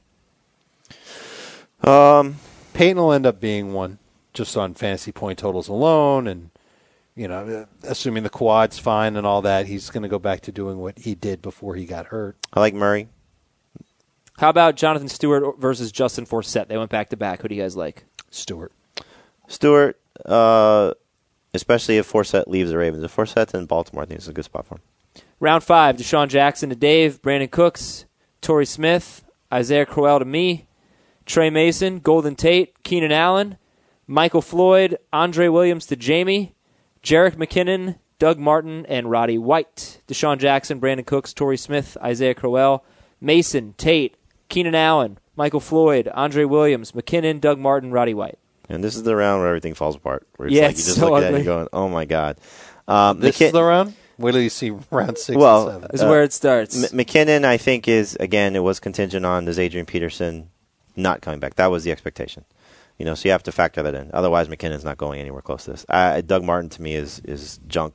Peyton will end up being one, just on fantasy point totals alone, and assuming the quad's fine and all that, he's going to go back to doing what he did before he got hurt. I like Murray. How about Jonathan Stewart versus Justin Forsett? They went back to back. Who do you guys like? Stewart. Stewart, especially if Forsett leaves the Ravens. If Forsett's in Baltimore, I think it's a good spot for him. Round 5, Deshaun Jackson to Dave, Brandon Cooks, Torrey Smith, Isaiah Crowell to me, Trey Mason, Golden Tate, Keenan Allen, Michael Floyd, Andre Williams to Jamie, Jerick McKinnon, Doug Martin, and Roddy White. Deshaun Jackson, Brandon Cooks, Torrey Smith, Isaiah Crowell, Mason, Tate, Keenan Allen, Michael Floyd, Andre Williams, McKinnon, Doug Martin, Roddy White. And this is the round where everything falls apart. Where it's Yeah, like it's you just so look at it and ugly. you're going, oh my God. This is the round? Wait till you see round 6 Well, and 7. This is where it starts. McKinnon, I think, it was contingent on does Adrian Peterson not coming back. That was the expectation. So you have to factor that in. Otherwise, McKinnon's not going anywhere close to this. Doug Martin, to me, is junk.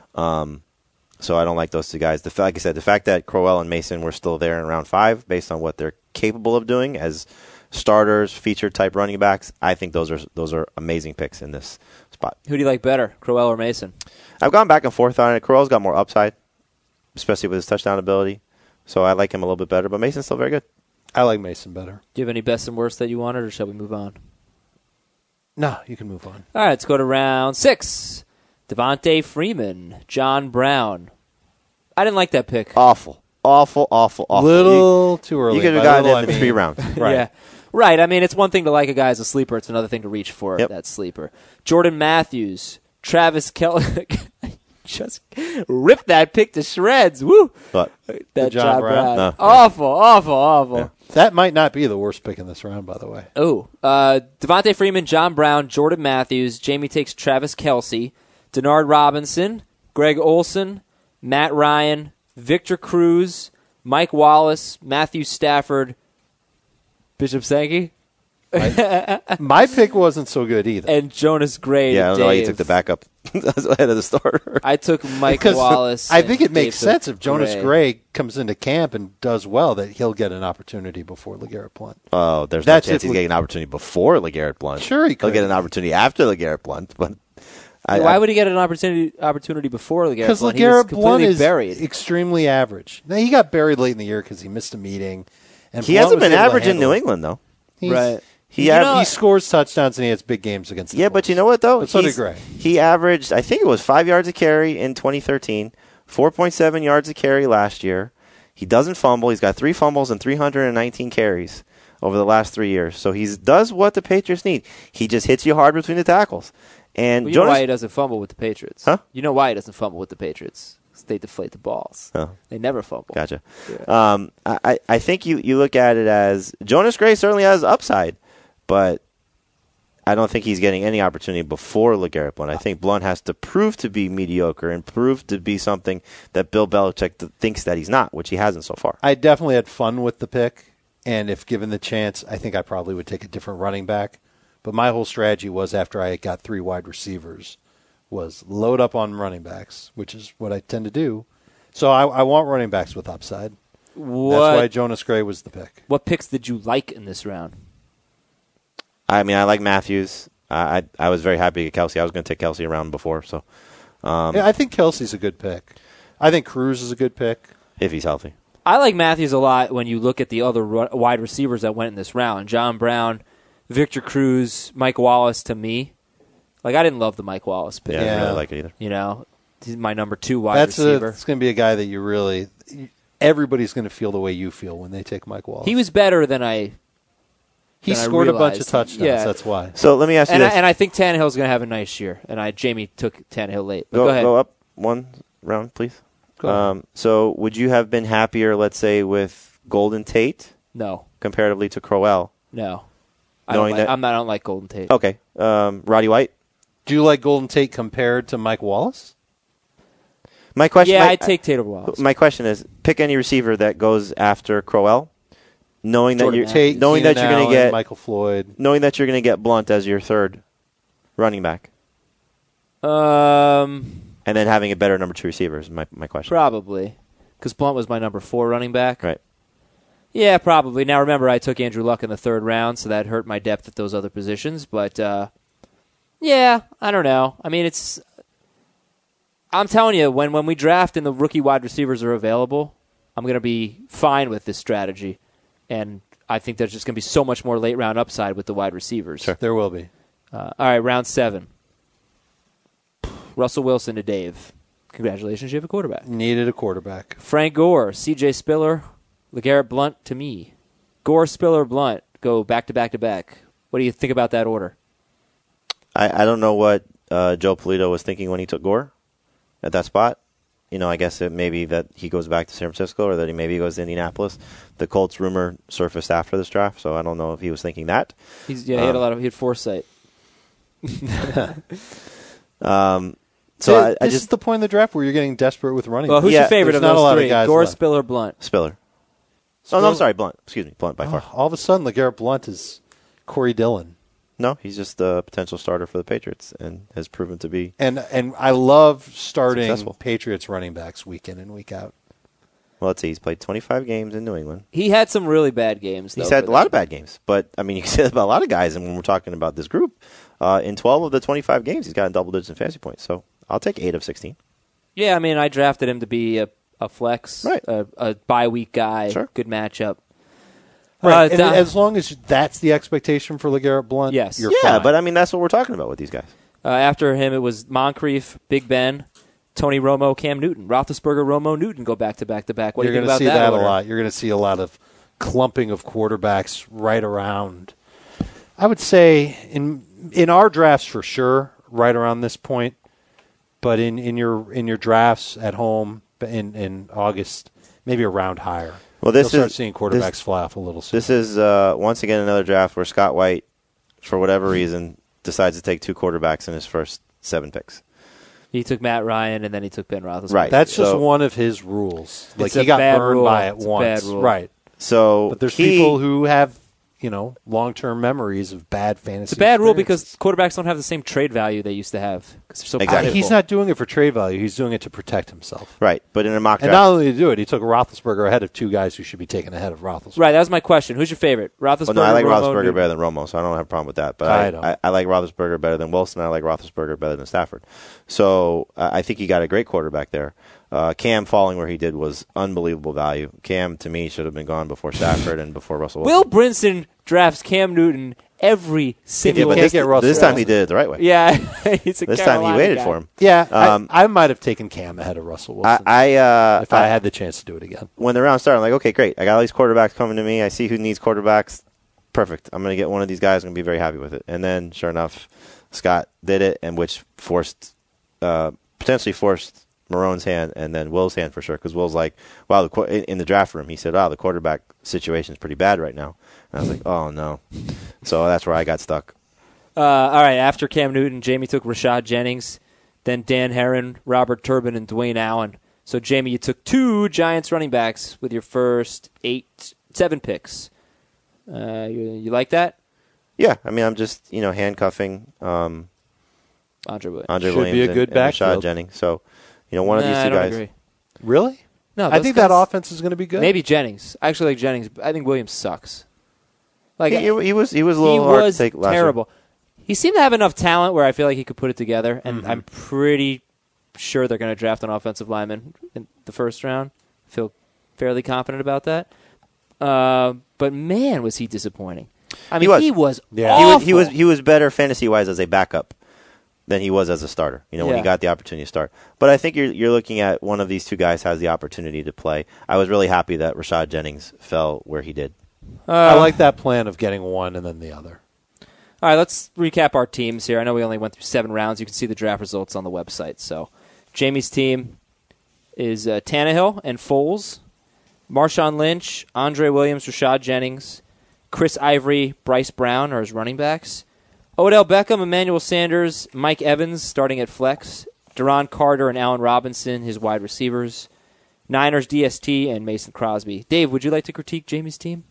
So I don't like those 2 guys. Like I said, the fact that Crowell and Mason were still there in round 5, based on what they're capable of doing as starters, featured-type running backs, I think those are amazing picks in this spot. Who do you like better, Crowell or Mason? I've gone back and forth on it. Crowell's got more upside, especially with his touchdown ability. So I like him a little bit better, but Mason's still very good. I like Mason better. Do you have any best and worst that you wanted, or shall we move on? No, you can move on. All right, let's go to round 6. Devontae Freeman, John Brown. I didn't like that pick. Awful. Little too early. You could have By gotten little, it in I mean- 3 rounds. Right. Yeah. Right. I mean, it's one thing to like a guy as a sleeper. It's another thing to reach for Yep. that sleeper. Jordan Matthews, Travis Kelce. Just ripped that pick to shreds. Woo! But That John John Brown? Brown. No. Awful. That might not be the worst pick in this round, by the way. Oh, Devontae Freeman, John Brown, Jordan Matthews. Jamie takes Travis Kelce, Denard Robinson, Greg Olson, Matt Ryan, Victor Cruz, Mike Wallace, Matthew Stafford, Bishop Sankey. My pick wasn't so good either. And Jonas Gray. Yeah, I don't know why you Dave. took the backup ahead of the starter. I took Mike Because Wallace. I think and it makes Dave sense if Jonas Gray comes into camp and does well that he'll get an opportunity before LeGarrette Blunt. Oh, there's That's no chance if he's getting an opportunity before LeGarrette Blunt. Sure he He'll could. get an opportunity after LeGarrette Blunt, but Why would he get an opportunity before LeGarrette Because Blunt? He was LeGarrette Blunt completely is buried. extremely average. Now, he got buried late in the year because he missed a meeting. And he Blunt hasn't was been able to average in handle New it. England though. He's- Right. He He scores touchdowns and he has big games against the Yeah, but Colts. you know what though? But so did Gray. He averaged, I think it was 5 yards a carry in 2013, 4.7 yards a carry last year. He doesn't fumble. He's got 3 fumbles and 319 carries over the last 3 years. So he does what the Patriots need. He just hits you hard between the tackles. And Well, you know Jonas, why he doesn't fumble with the Patriots? Huh? You know why he doesn't fumble with the Patriots? 'Cause they deflate the balls. Oh. They never fumble. Gotcha. Yeah. I think you look at it as Jonas Gray certainly has upside, but I don't think he's getting any opportunity before LeGarrette Blunt. I think Blunt has to prove to be mediocre and prove to be something that Bill Belichick thinks that he's not, which he hasn't so far. I definitely had fun with the pick, and if given the chance, I think I probably would take a different running back. But my whole strategy was after I got 3 wide receivers was load up on running backs, which is what I tend to do. So I want running backs with upside. That's why Jonas Gray was the pick. What picks did you like in this round? I mean, I like Matthews. I was very happy to get Kelsey. I was going to take Kelsey around before, so Yeah, I think Kelsey's a good pick. I think Cruz is a good pick. if he's healthy. I like Matthews a lot when you look at the other wide receivers that went in this round. John Brown, Victor Cruz, Mike Wallace to me. Like, I didn't love the Mike Wallace pick. Yeah, I Yeah. didn't really like it either. You know, he's my number 2 wide It's receiver. going to be a guy that you really everybody's going to feel the way you feel when they take Mike Wallace. He was better than I He than I scored a bunch of realized. touchdowns. Yeah. That's why. So let me ask you and this. I think Tannehill's going to have a nice year. And Jamie took Tannehill late. But go ahead. Go up one round, please. Go ahead. So would you have been happier, let's say, with Golden Tate No, comparatively to Crowell? no. Knowing that- I don't like Golden Tate. Okay. Roddy White? Do you like Golden Tate compared to Mike Wallace? My question. Yeah, I'd take Tate over Wallace. My question is: pick any receiver that goes after Crowell, knowing that Jordan you're Tate, Tate, knowing that Keenan you're going to Allen, get Michael Floyd. knowing that you're going to get Blunt as your third running back, Um, and then having a better number 2 receiver is my question. probably. Because Blunt was my number 4 running back. Right. Yeah, probably. Now, remember, I took Andrew Luck in the 3rd round, so that hurt my depth at those other positions. But, yeah, I don't know. I mean, I'm telling you, when we draft and the rookie wide receivers are available, I'm going to be fine with this strategy. And I think there's just going to be so much more late-round upside with the wide receivers. Sure. There will be. All right, round 7. Russell Wilson to Dave. Congratulations, you have a quarterback. Needed a quarterback. Frank Gore, C.J. Spiller, LeGarrette Blunt to me. Gore, Spiller, Blunt go back to back to back. What do you think about that order? I don't know what Joe Polito was thinking when he took Gore at that spot. You know, I guess it may be that he goes back to San Francisco or that he maybe goes to Indianapolis. The Colts rumor surfaced after this draft, so I don't know if he was thinking that. He had foresight. So This is the point in the draft where you're getting desperate with running. Well, who's Yeah, your favorite there's of not a those lot of 3? guys Gore, left. Spiller, Blunt. Spiller. Oh, no, I'm sorry, Blunt. Excuse me, Blunt by far. All of a sudden, LeGarrette Blunt is Corey Dillon. No, he's just a potential starter for the Patriots and has proven to be. And I love starting Successful. Patriots running backs week in and week out. Well, let's see. He's played 25 games in New England. He had some really bad games. He's though, had for a lot them. of bad games, but I mean, you can say that about a lot of guys. And when we're talking about this group, in 12 of the 25 games, he's gotten double digits in fantasy points. So I'll take 8 of 16. Yeah, I mean, I drafted him to be a flex, Right. a bye-week guy, Sure. good matchup. Right. And Don- as long as that's the expectation for LeGarrette Blunt, Yes. you're Yeah, fine. but I mean, that's what we're talking about with these guys. After him, it was Moncrief, Big Ben, Tony Romo, Cam Newton. Roethlisberger, Romo, Newton go back to back to back. What you're do you think going to about see that order? a lot. You're going to see a lot of clumping of quarterbacks right around. I would say in our drafts for sure, right around this point. But in your drafts at home in August, maybe a round higher. Well, this You'll start is seeing quarterbacks fly off a little soon. This is once again another draft where Scott White, for whatever reason, decides to take 2 quarterbacks in his first 7 picks. He took Matt Ryan, and then he took Ben Roethlisberger. Right. That's just So- one of his rules. Like It's he a got bad burned rule. by it It's a once, bad rule. right? So But there's people who have long-term memories of bad fantasy. It's a bad rule experiences. because quarterbacks don't have the same trade value they used to have because they're so Exactly. plentiful. He's not doing it for trade value. He's doing it to protect himself. Right, but in a mock And draft, not only to do it, he took Roethlisberger ahead of two guys who should be taken ahead of Roethlisberger. Right, that was my question. Who's your favorite? Roethlisberger, well, no, I like Romo, Roethlisberger Newton? better than Romo, so I don't have a problem with that. But I don't. I like Roethlisberger better than Wilson. I like Roethlisberger better than Stafford. So I think he got a great quarterback there. Cam falling where he did was unbelievable value. Cam, to me, should have been gone before Stafford and before Russell Wilson. Will Brinson drafts Cam Newton every single but can't this, get Russell this time he Wilson. did it the right way. Yeah, he's a This time Carolina he waited guy. for him. Yeah, I might have taken Cam ahead of Russell Wilson if I had the chance to do it again. when the round started, I'm like, okay, great. I got all these quarterbacks coming to me. I see who needs quarterbacks. Perfect. I'm going to get one of these guys. I'm going to be very happy with it. And then, sure enough, Scott did it, and which potentially forced Marone's hand and then Will's hand for sure. Because Will's like, wow, in the draft room, he said, wow, the quarterback situation is pretty bad right now. And I was like, oh, no. So that's where I got stuck. All right, after Cam Newton, Jamie took Rashad Jennings, then Dan Herron, Robert Turbin, and Dwayne Allen. So, Jamie, you took two Giants running backs with your first 7 picks. You like that? Yeah, I mean, I'm just handcuffing Andre Williams. Andre Should Williams be a and, good and backfield. Rashad Jennings. So, one of these I two don't guys. agree. Really? No, I those think that guys- offense is going to be good. Maybe Jennings. I actually like Jennings. But I think Williams sucks. Like He was a he little hard to was take last year. terrible. He seemed to have enough talent where I feel like he could put it together, and I'm pretty sure they're going to draft an offensive lineman in the first round. I feel fairly confident about that. But man, was he disappointing! I mean, he was Yeah. awful. He was better fantasy wise as a backup than he was as a starter. When Yeah. he got the opportunity to start. But I think you're looking at one of these two guys has the opportunity to play. I was really happy that Rashad Jennings fell where he did. I like that plan of getting one and then the other. All right, let's recap our teams here. I know we only went through 7 rounds. You can see the draft results on the website. So, Jamie's team is Tannehill and Foles, Marshawn Lynch, Andre Williams, Rashad Jennings, Chris Ivory, Bryce Brown are his running backs, Odell Beckham, Emmanuel Sanders, Mike Evans starting at flex, Duron Carter and Allen Robinson, his wide receivers, Niners DST, and Mason Crosby. Dave, would you like to critique Jamie's team?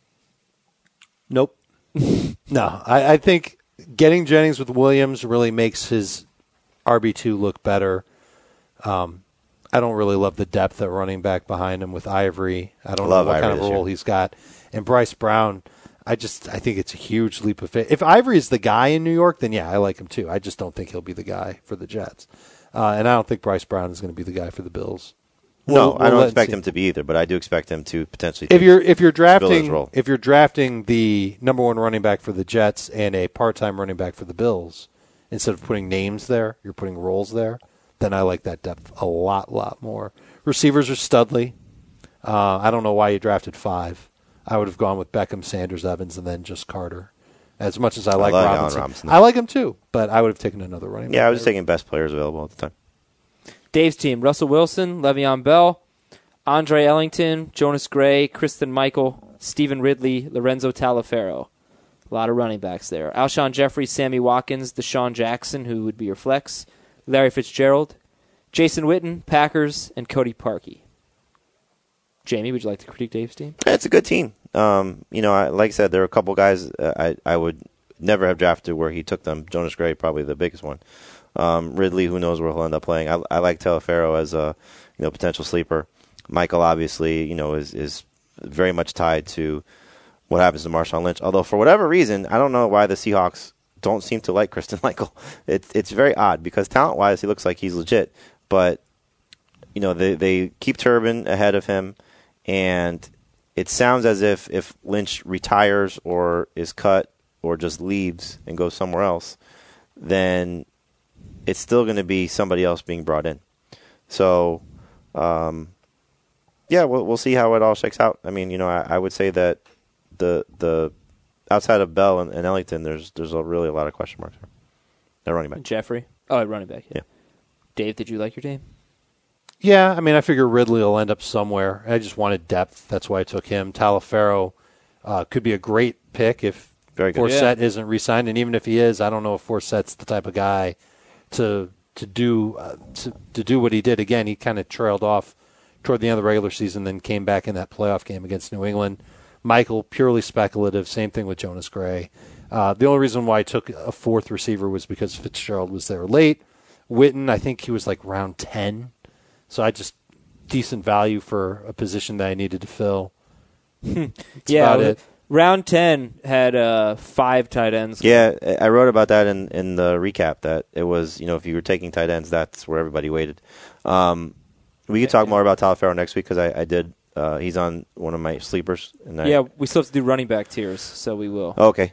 Nope. No, I think getting Jennings with Williams really makes his RB2 look better. I don't really love the depth at running back behind him with Ivory. I don't know what Ivory kind of this role year. he's got. And Bryce Brown, I think it's a huge leap of faith. If Ivory is the guy in New York, then yeah, I like him too. I just don't think he'll be the guy for the Jets. And I don't think Bryce Brown is going to be the guy for the Bills. No, We'll I don't let expect see. him to be either, but I do expect him to potentially. If you're role. drafting the number one running back for the Jets and a part-time running back for the Bills, instead of putting names there, you're putting roles there. Then I like that depth a lot more. Receivers are Studley. I don't know why you drafted 5. I would have gone with Beckham, Sanders, Evans, and then just Carter. As much as I like like Allen Robinson. Robinson. I like him too, but I would have taken another running back. Yeah, I was just there. taking best players available at the time. Dave's team, Russell Wilson, Le'Veon Bell, Andre Ellington, Jonas Gray, Kristen Michael, Stephen Ridley, Lorenzo Taliaferro. A lot of running backs there. Alshon Jeffrey, Sammy Watkins, Deshaun Jackson, who would be your flex, Larry Fitzgerald, Jason Witten, Packers, and Cody Parkey. Jamie, would you like to critique Dave's team? It's a good team. Like I said, there are a couple guys I would never have drafted where he took them. Jonas Gray, probably the biggest one. Ridley, who knows where he'll end up playing. I like Taliaferro as a potential sleeper. Michael, obviously, is very much tied to what happens to Marshawn Lynch. Although for whatever reason, I don't know why the Seahawks don't seem to like Kristen Michael. It's very odd because talent-wise, he looks like he's legit, but they keep Turbin ahead of him, and it sounds as if Lynch retires or is cut or just leaves and goes somewhere else, then it's still going to be somebody else being brought in. So, we'll see how it all shakes out. I mean, I would say that the outside of Bell and Ellington, there's really a lot of question marks there. They're running back. Jeffrey? Oh, running back. Yeah. Dave, did you like your team? Yeah, I mean, I figure Ridley will end up somewhere. I just wanted depth. That's why I took him. Taliaferro could be a great pick if Very good. Forsett isn't re-signed, and even if he is, I don't know if Forsett's the type of guy to do what he did. Again, he kind of trailed off toward the end of the regular season, then came back in that playoff game against New England. Michael, purely speculative. Same thing with Jonas Gray. The only reason why I took a fourth receiver was because Fitzgerald was there late. Witten, I think he was like round 10. So I just decent value for a position that I needed to fill. That's about it. Round 10 had 5 tight ends. Yeah, I wrote about that in the recap that it was, if you were taking tight ends, that's where everybody waited. We could talk more about Taliaferro next week because I did. He's on one of my sleepers. And we still have to do running back tiers, so we will. Okay.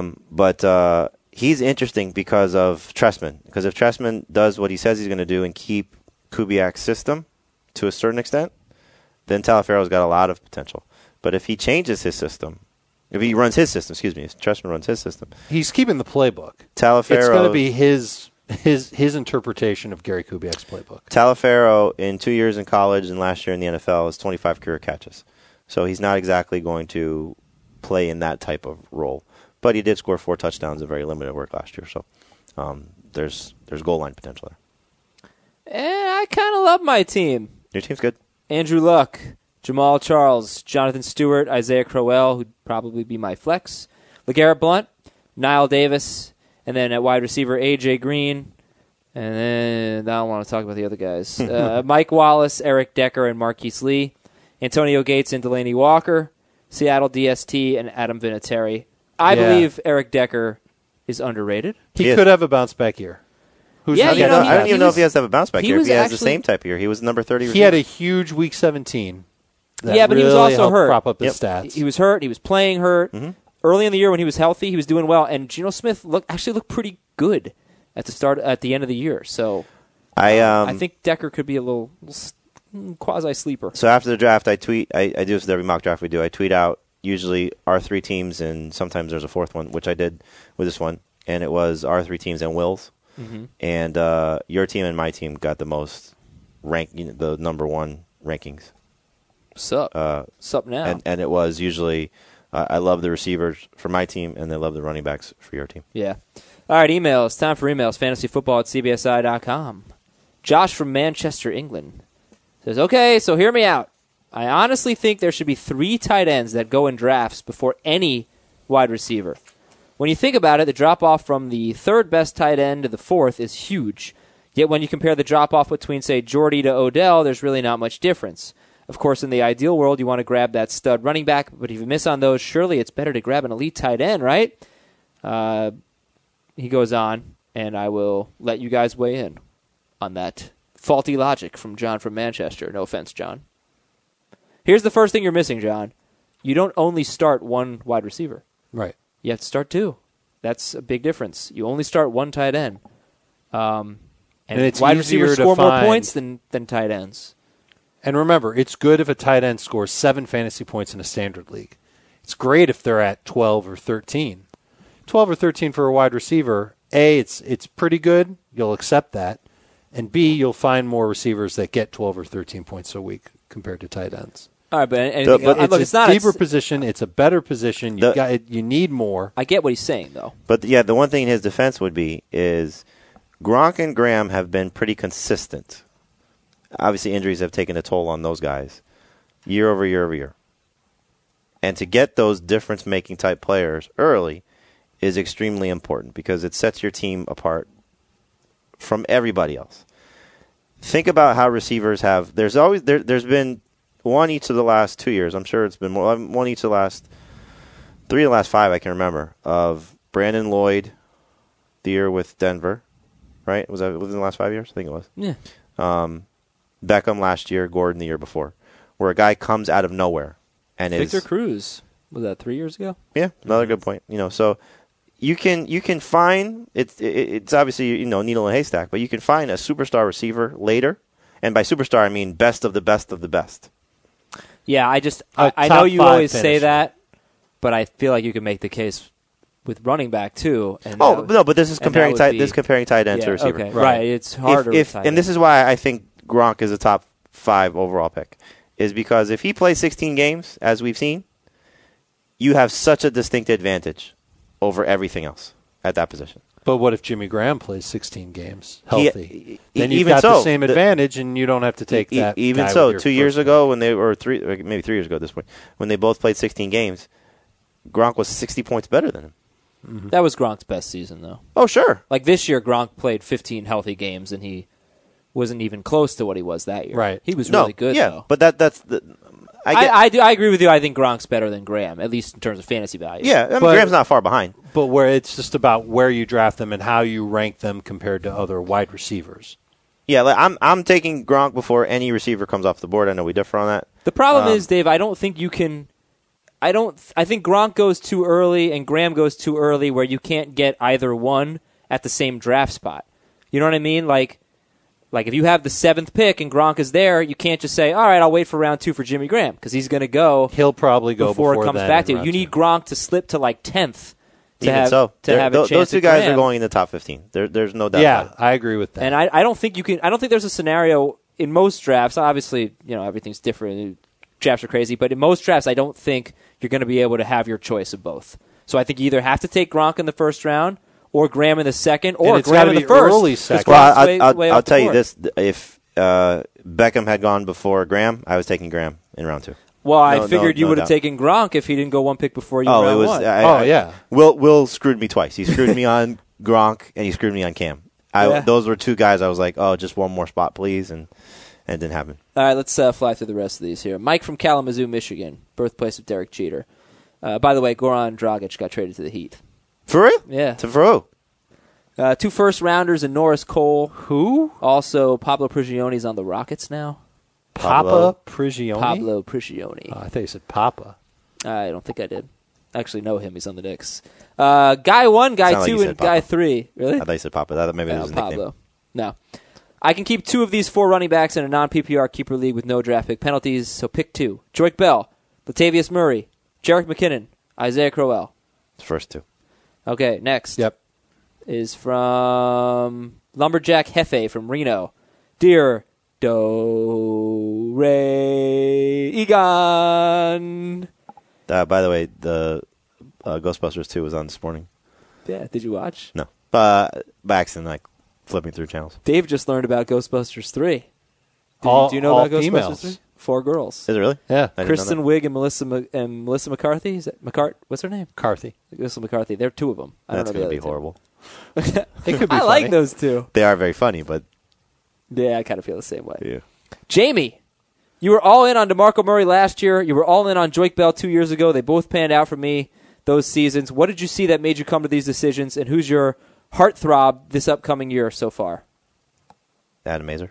But he's interesting because of Trestman. Because if Trestman does what he says he's going to do and keep Kubiak's system to a certain extent, then Taliaferro's got a lot of potential. But if he changes his system, if he runs his system, if Trestman runs his system. He's keeping the playbook. Taliaferro. It's going to be his interpretation of Gary Kubiak's playbook. Taliaferro, in 2 years in college and last year in the NFL, is 25 career catches. So he's not exactly going to play in that type of role. But he did score 4 touchdowns in very limited work last year. So there's goal line potential there. I kind of love my team. Your team's good. Andrew Luck, Jamal Charles, Jonathan Stewart, Isaiah Crowell, who'd probably be my flex, LeGarrette Blount, Niall Davis, and then at wide receiver, A.J. Green. And then I don't want to talk about the other guys. Mike Wallace, Eric Decker, and Marquise Lee. Antonio Gates and Delaney Walker. Seattle DST and Adam Vinatieri. I believe Eric Decker is underrated. He could have a bounce back year. I don't even know if he has to have a bounce back year. If he has the same type year. He was number 30 receiver. He had a huge week 17. But he was also hurt. Prop up his stats. He was hurt. He was playing hurt. Mm-hmm. Early in the year when he was healthy, he was doing well. And Geno Smith looked pretty good at the end of the year. So I think Decker could be a little quasi-sleeper. So after the draft, I tweet. I do this with every mock draft we do. I tweet out usually our 3 teams, and sometimes there's a 4th one, which I did with this one. And it was our 3 teams and Will's. Mm-hmm. And your team and my team got the most the number 1 rankings. Sup now. And it was usually I love the receivers for my team, and they love the running backs for your team. Yeah. All right, emails. Time for emails. fantasyfootball@cbsi.com. Josh from Manchester, England says, okay, so hear me out. I honestly think there should be 3 tight ends that go in drafts before any wide receiver. When you think about it, the drop-off from the 3rd best tight end to the 4th is huge. Yet when you compare the drop-off between, say, Jordy to Odell, there's really not much difference. Of course, in the ideal world, you want to grab that stud running back, but if you miss on those, surely it's better to grab an elite tight end, right? He goes on, and I will let you guys weigh in on that faulty logic from John from Manchester. No offense, John. Here's the first thing you're missing, John. You don't only start 1 wide receiver. Right. You have to start 2. That's a big difference. You only start 1 tight end. And it's wide receivers to score more find. points than tight ends. And remember, it's good if a tight end scores 7 fantasy points in a standard league. It's great if they're at 12 or 13. 12 or 13 for a wide receiver, A, it's pretty good. You'll accept that. And B, you'll find more receivers that get 12 or 13 points a week compared to tight ends. All right, but it's a deeper position. It's a better position. You need more. I get what he's saying, though. But, the one thing in his defense would be is Gronk and Graham have been pretty consistent. Obviously, injuries have taken a toll on those guys year over year over year. And to get those difference-making type players early is extremely important because it sets your team apart from everybody else. Think about how receivers have. There's been one each of the last 2 years. I'm sure it's been more. One each of the last 3 of the last 5 I can remember of Brandon Lloyd, the year with Denver, right? Was that within the last 5 years? I think it was. Yeah. Beckham last year, Gordon the year before, where a guy comes out of nowhere and Victor Cruz, was that 3 years ago? Yeah, another good point. So you can find it's obviously needle in a haystack, but you can find a superstar receiver later, and by superstar I mean best of the best of the best. Yeah, I know you always say that, but I feel like you can make the case with running back too. And but this is comparing tight end to receiver. Okay, right. It's harder. And this is why I think Gronk is a top 5 overall pick, is because if he plays 16 games, as we've seen, you have such a distinct advantage over everything else at that position. But what if Jimmy Graham plays 16 games healthy? Then you've even got so, the same advantage, and you don't have to take that. Even guy so, with your 2 years first ago when they were maybe 3 years ago at this point, when they both played 16 games, Gronk was 60 points better than him. Mm-hmm. That was Gronk's best season, though. Oh, sure. Like this year, Gronk played 15 healthy games, and he wasn't even close to what he was that year. Right. He was really good, yeah, though. but that's the. I agree with you. I think Gronk's better than Graham, at least in terms of fantasy value. Yeah, I mean, But- Graham's not far behind. But where it's just about where you draft them and how you rank them compared to other wide receivers. Yeah, like I'm taking Gronk before any receiver comes off the board. I know we differ on that. The problem is, Dave, I don't think you can. I think Gronk goes too early and Graham goes too early, where you can't get either one at the same draft spot. You know what I mean? Like if you have the 7th pick and Gronk is there, you can't just say, "All right, I'll wait for round 2 for Jimmy Graham," because he's going to go. He'll probably go before it comes then back in to you. round You two. need Gronk to slip to like 10th to Even have so, to have a chance. those two at guys Graham. are going in the top 15. There's no doubt. Yeah, about it. I agree with that. And I don't think you can. I don't think there's a scenario in most drafts. Obviously, everything's different. Drafts are crazy, but in most drafts, I don't think you're going to be able to have your choice of both. So I think you either have to take Gronk in the first round, or Graham in the second, or it's Graham gotta in the be first. early 'cause second. Gronk's Well, way I'll off the tell you board. this: if Beckham had gone before Graham, I was taking Graham in round 2. Well, I No, figured you no would have doubt. taken Gronk if he didn't go one pick before you. Oh, round it was. one. yeah. Will screwed me twice. He screwed me on Gronk and he screwed me on Cam. Yeah. Those were two guys. I was like, oh, just one more spot, please, and it didn't happen. All right, let's fly through the rest of these here. Mike from Kalamazoo, Michigan, birthplace of Derek Jeter. By the way, Goran Dragic got traded to the Heat. For real? Yeah. For who? 2 first-rounders and Norris Cole. Who? Also, Pablo Prigioni's on the Rockets now. Papa Prigioni? Pablo Prigioni. Oh, I thought you said Papa. I don't think I did. I actually know him. He's on the Knicks. Guy 1, Guy Sound like 2, you said and Guy Papa. 3. Really? I thought you said Papa. That maybe it was his nickname. Pablo. No. I can keep 2 of these 4 running backs in a non-PPR keeper league with no draft pick penalties, so pick 2. Joique Bell, Latavius Murray, Jerick McKinnon, Isaiah Crowell. The first 2. Okay, next. Yep. Is from Lumberjack Hefe from Reno. Dear Do Re Egon. By the way, the Ghostbusters 2 was on this morning. Yeah, did you watch? No. By accident, like flipping through channels. Dave just learned about Ghostbusters 3. All- Do you know all about Ghostbusters females. 3? 4 girls. Is it really? Yeah. I didn't know Kristen that. Wiig and Melissa McCarthy. Is that what's her name? Carthy. Melissa McCarthy. There are 2 of them. I That's don't know going to the be other two. horrible. It could be I funny. like those 2. They are very funny, but Yeah, I kind of feel the same way. yeah. Jamie, you were all in on DeMarco Murray last year. You were all in on Joique Bell 2 years ago. They both panned out for me those seasons. What did you see that made you come to these decisions, and who's your heartthrob this upcoming year so far? Adam Mazer.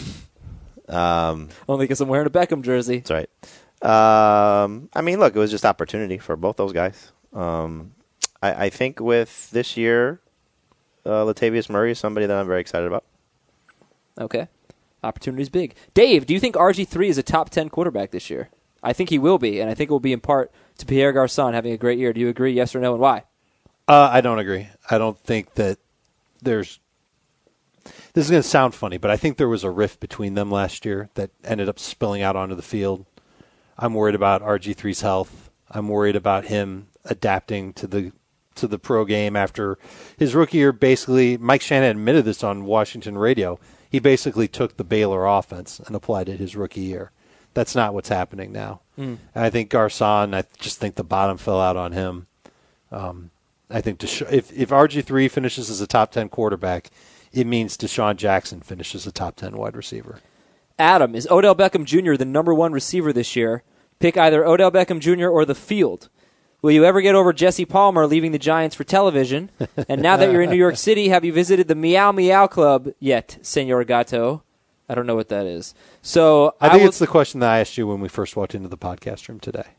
Only because I'm wearing a Beckham jersey. That's right. I mean, look, it was just opportunity for both those guys. I think with this year, Latavius Murray is somebody that I'm very excited about. Okay. Opportunity's big. Dave, do you think RG3 is a top 10 quarterback this year? I think he will be, and I think it will be in part to Pierre Garçon having a great year. Do you agree, yes or no, and why? I don't agree. I don't think that there's... This is going to sound funny, but I think there was a rift between them last year that ended up spilling out onto the field. I'm worried about RG3's health. I'm worried about him adapting to the pro game after his rookie year. Basically, Mike Shanahan admitted this on Washington radio. He basically took the Baylor offense and applied it his rookie year. That's not what's happening now. And I think Garçon, I just think the bottom fell out on him. I think if RG3 finishes as a top 10 quarterback, it means Deshaun Jackson finishes a top 10 wide receiver. Adam, is Odell Beckham Jr. the number 1 receiver this year? Pick either Odell Beckham Jr. or the field. Will you ever get over Jesse Palmer leaving the Giants for television? And now that you're in New York City, have you visited the Meow Meow Club yet, Senor Gato? I don't know what that is. So I think it's the question that I asked you when we first walked into the podcast room today.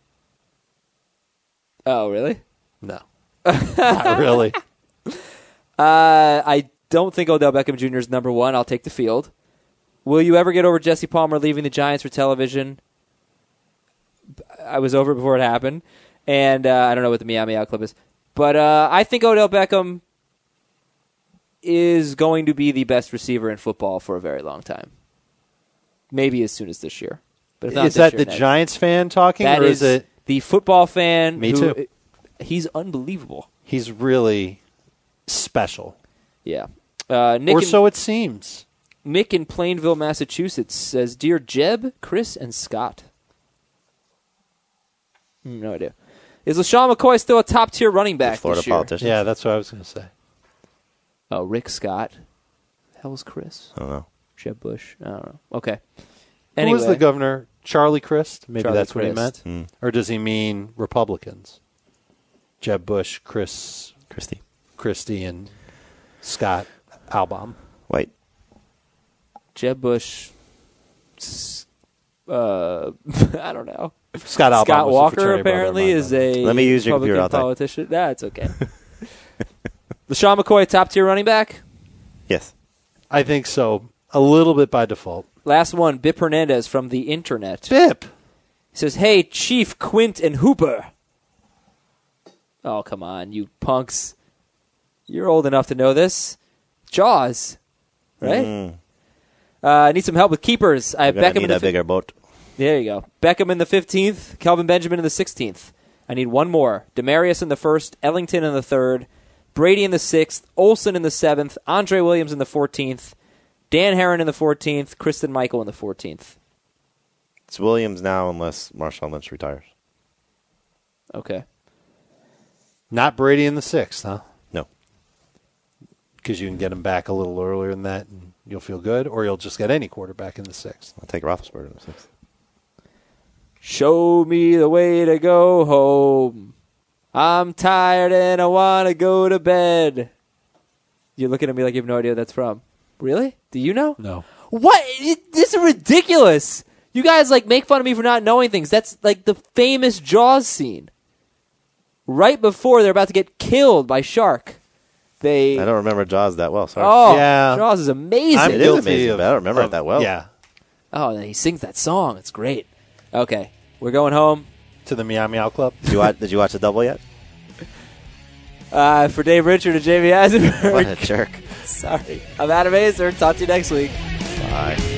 Oh, really? No. Not really. I don't think Odell Beckham Jr. is number 1. I'll take the field. Will you ever get over Jesse Palmer leaving the Giants for television? I was over it before it happened. And I don't know what the Meow Meow Club is. But I think Odell Beckham is going to be the best receiver in football for a very long time. Maybe as soon as this year. But if not Is this that year, the next. Giants fan talking, That or is is it? the football fan. Me who- too. He's unbelievable. He's really special. Yeah. Or so it seems. Mick in Plainville, Massachusetts says, Dear Jeb, Chris, and Scott. No idea. Is LaShawn McCoy still a top-tier running back Florida this year? politician. Yeah, that's what I was going to say. Oh, Rick Scott. The hell was Chris? I don't know. Jeb Bush? I don't know. Okay. Who Anyway, was the governor? Charlie Crist? Maybe Charlie that's what he Crist. meant. Or does he mean Republicans? Jeb Bush, Christie, and Scott Albom. White. Jeb Bush. I don't know. Scott Albom. Scott was the Walker fraternity brother apparently of is mine. a Let me use your Republican computer, I'll type. politician. That's okay. LaShawn McCoy, top-tier running back? Yes. I think so. A little bit by default. Last one, Bip Hernandez from the internet. Bip. He says, Hey, Chief, Quint, and Hooper. Oh, come on, you punks. You're old enough to know this. Jaws, right? I need some help with keepers. I have We're gonna Beckham in need the a bigger boat. There you go. Beckham in the 15th, Kelvin Benjamin in the 16th. I need one more. Demarius in the 1st, Ellington in the 3rd, Brady in the 6th, Olsen in the 7th, Andre Williams in the 14th, Dan Herron in the 14th, Kristen Michael in the 14th. It's Williams now unless Marshawn Lynch retires. Okay. Not Brady in the 6th, huh? No. Because you can get him back a little earlier than that and you'll feel good, or you'll just get any quarterback in the 6th. I'll take Roethlisberger in the 6th. Show me the way to go home. I'm tired and I want to go to bed. You're looking at me like you have no idea what that's from. Really? Do you know? No. What? This is ridiculous. You guys make fun of me for not knowing things. That's like the famous Jaws scene. Right before they're about to get killed by shark. I don't remember Jaws that well. Sorry. Oh, Yeah. Jaws is amazing. I'm It is guilty amazing, but I don't remember it that well. Yeah. Oh, and he sings that song. It's great. Okay, we're going home. To the Meow Meow Club. Did you watch the double yet? For Dave Richard and Jamie Eisenberg. What a jerk. Sorry. I'm Adam Azer. Talk to you next week. Bye.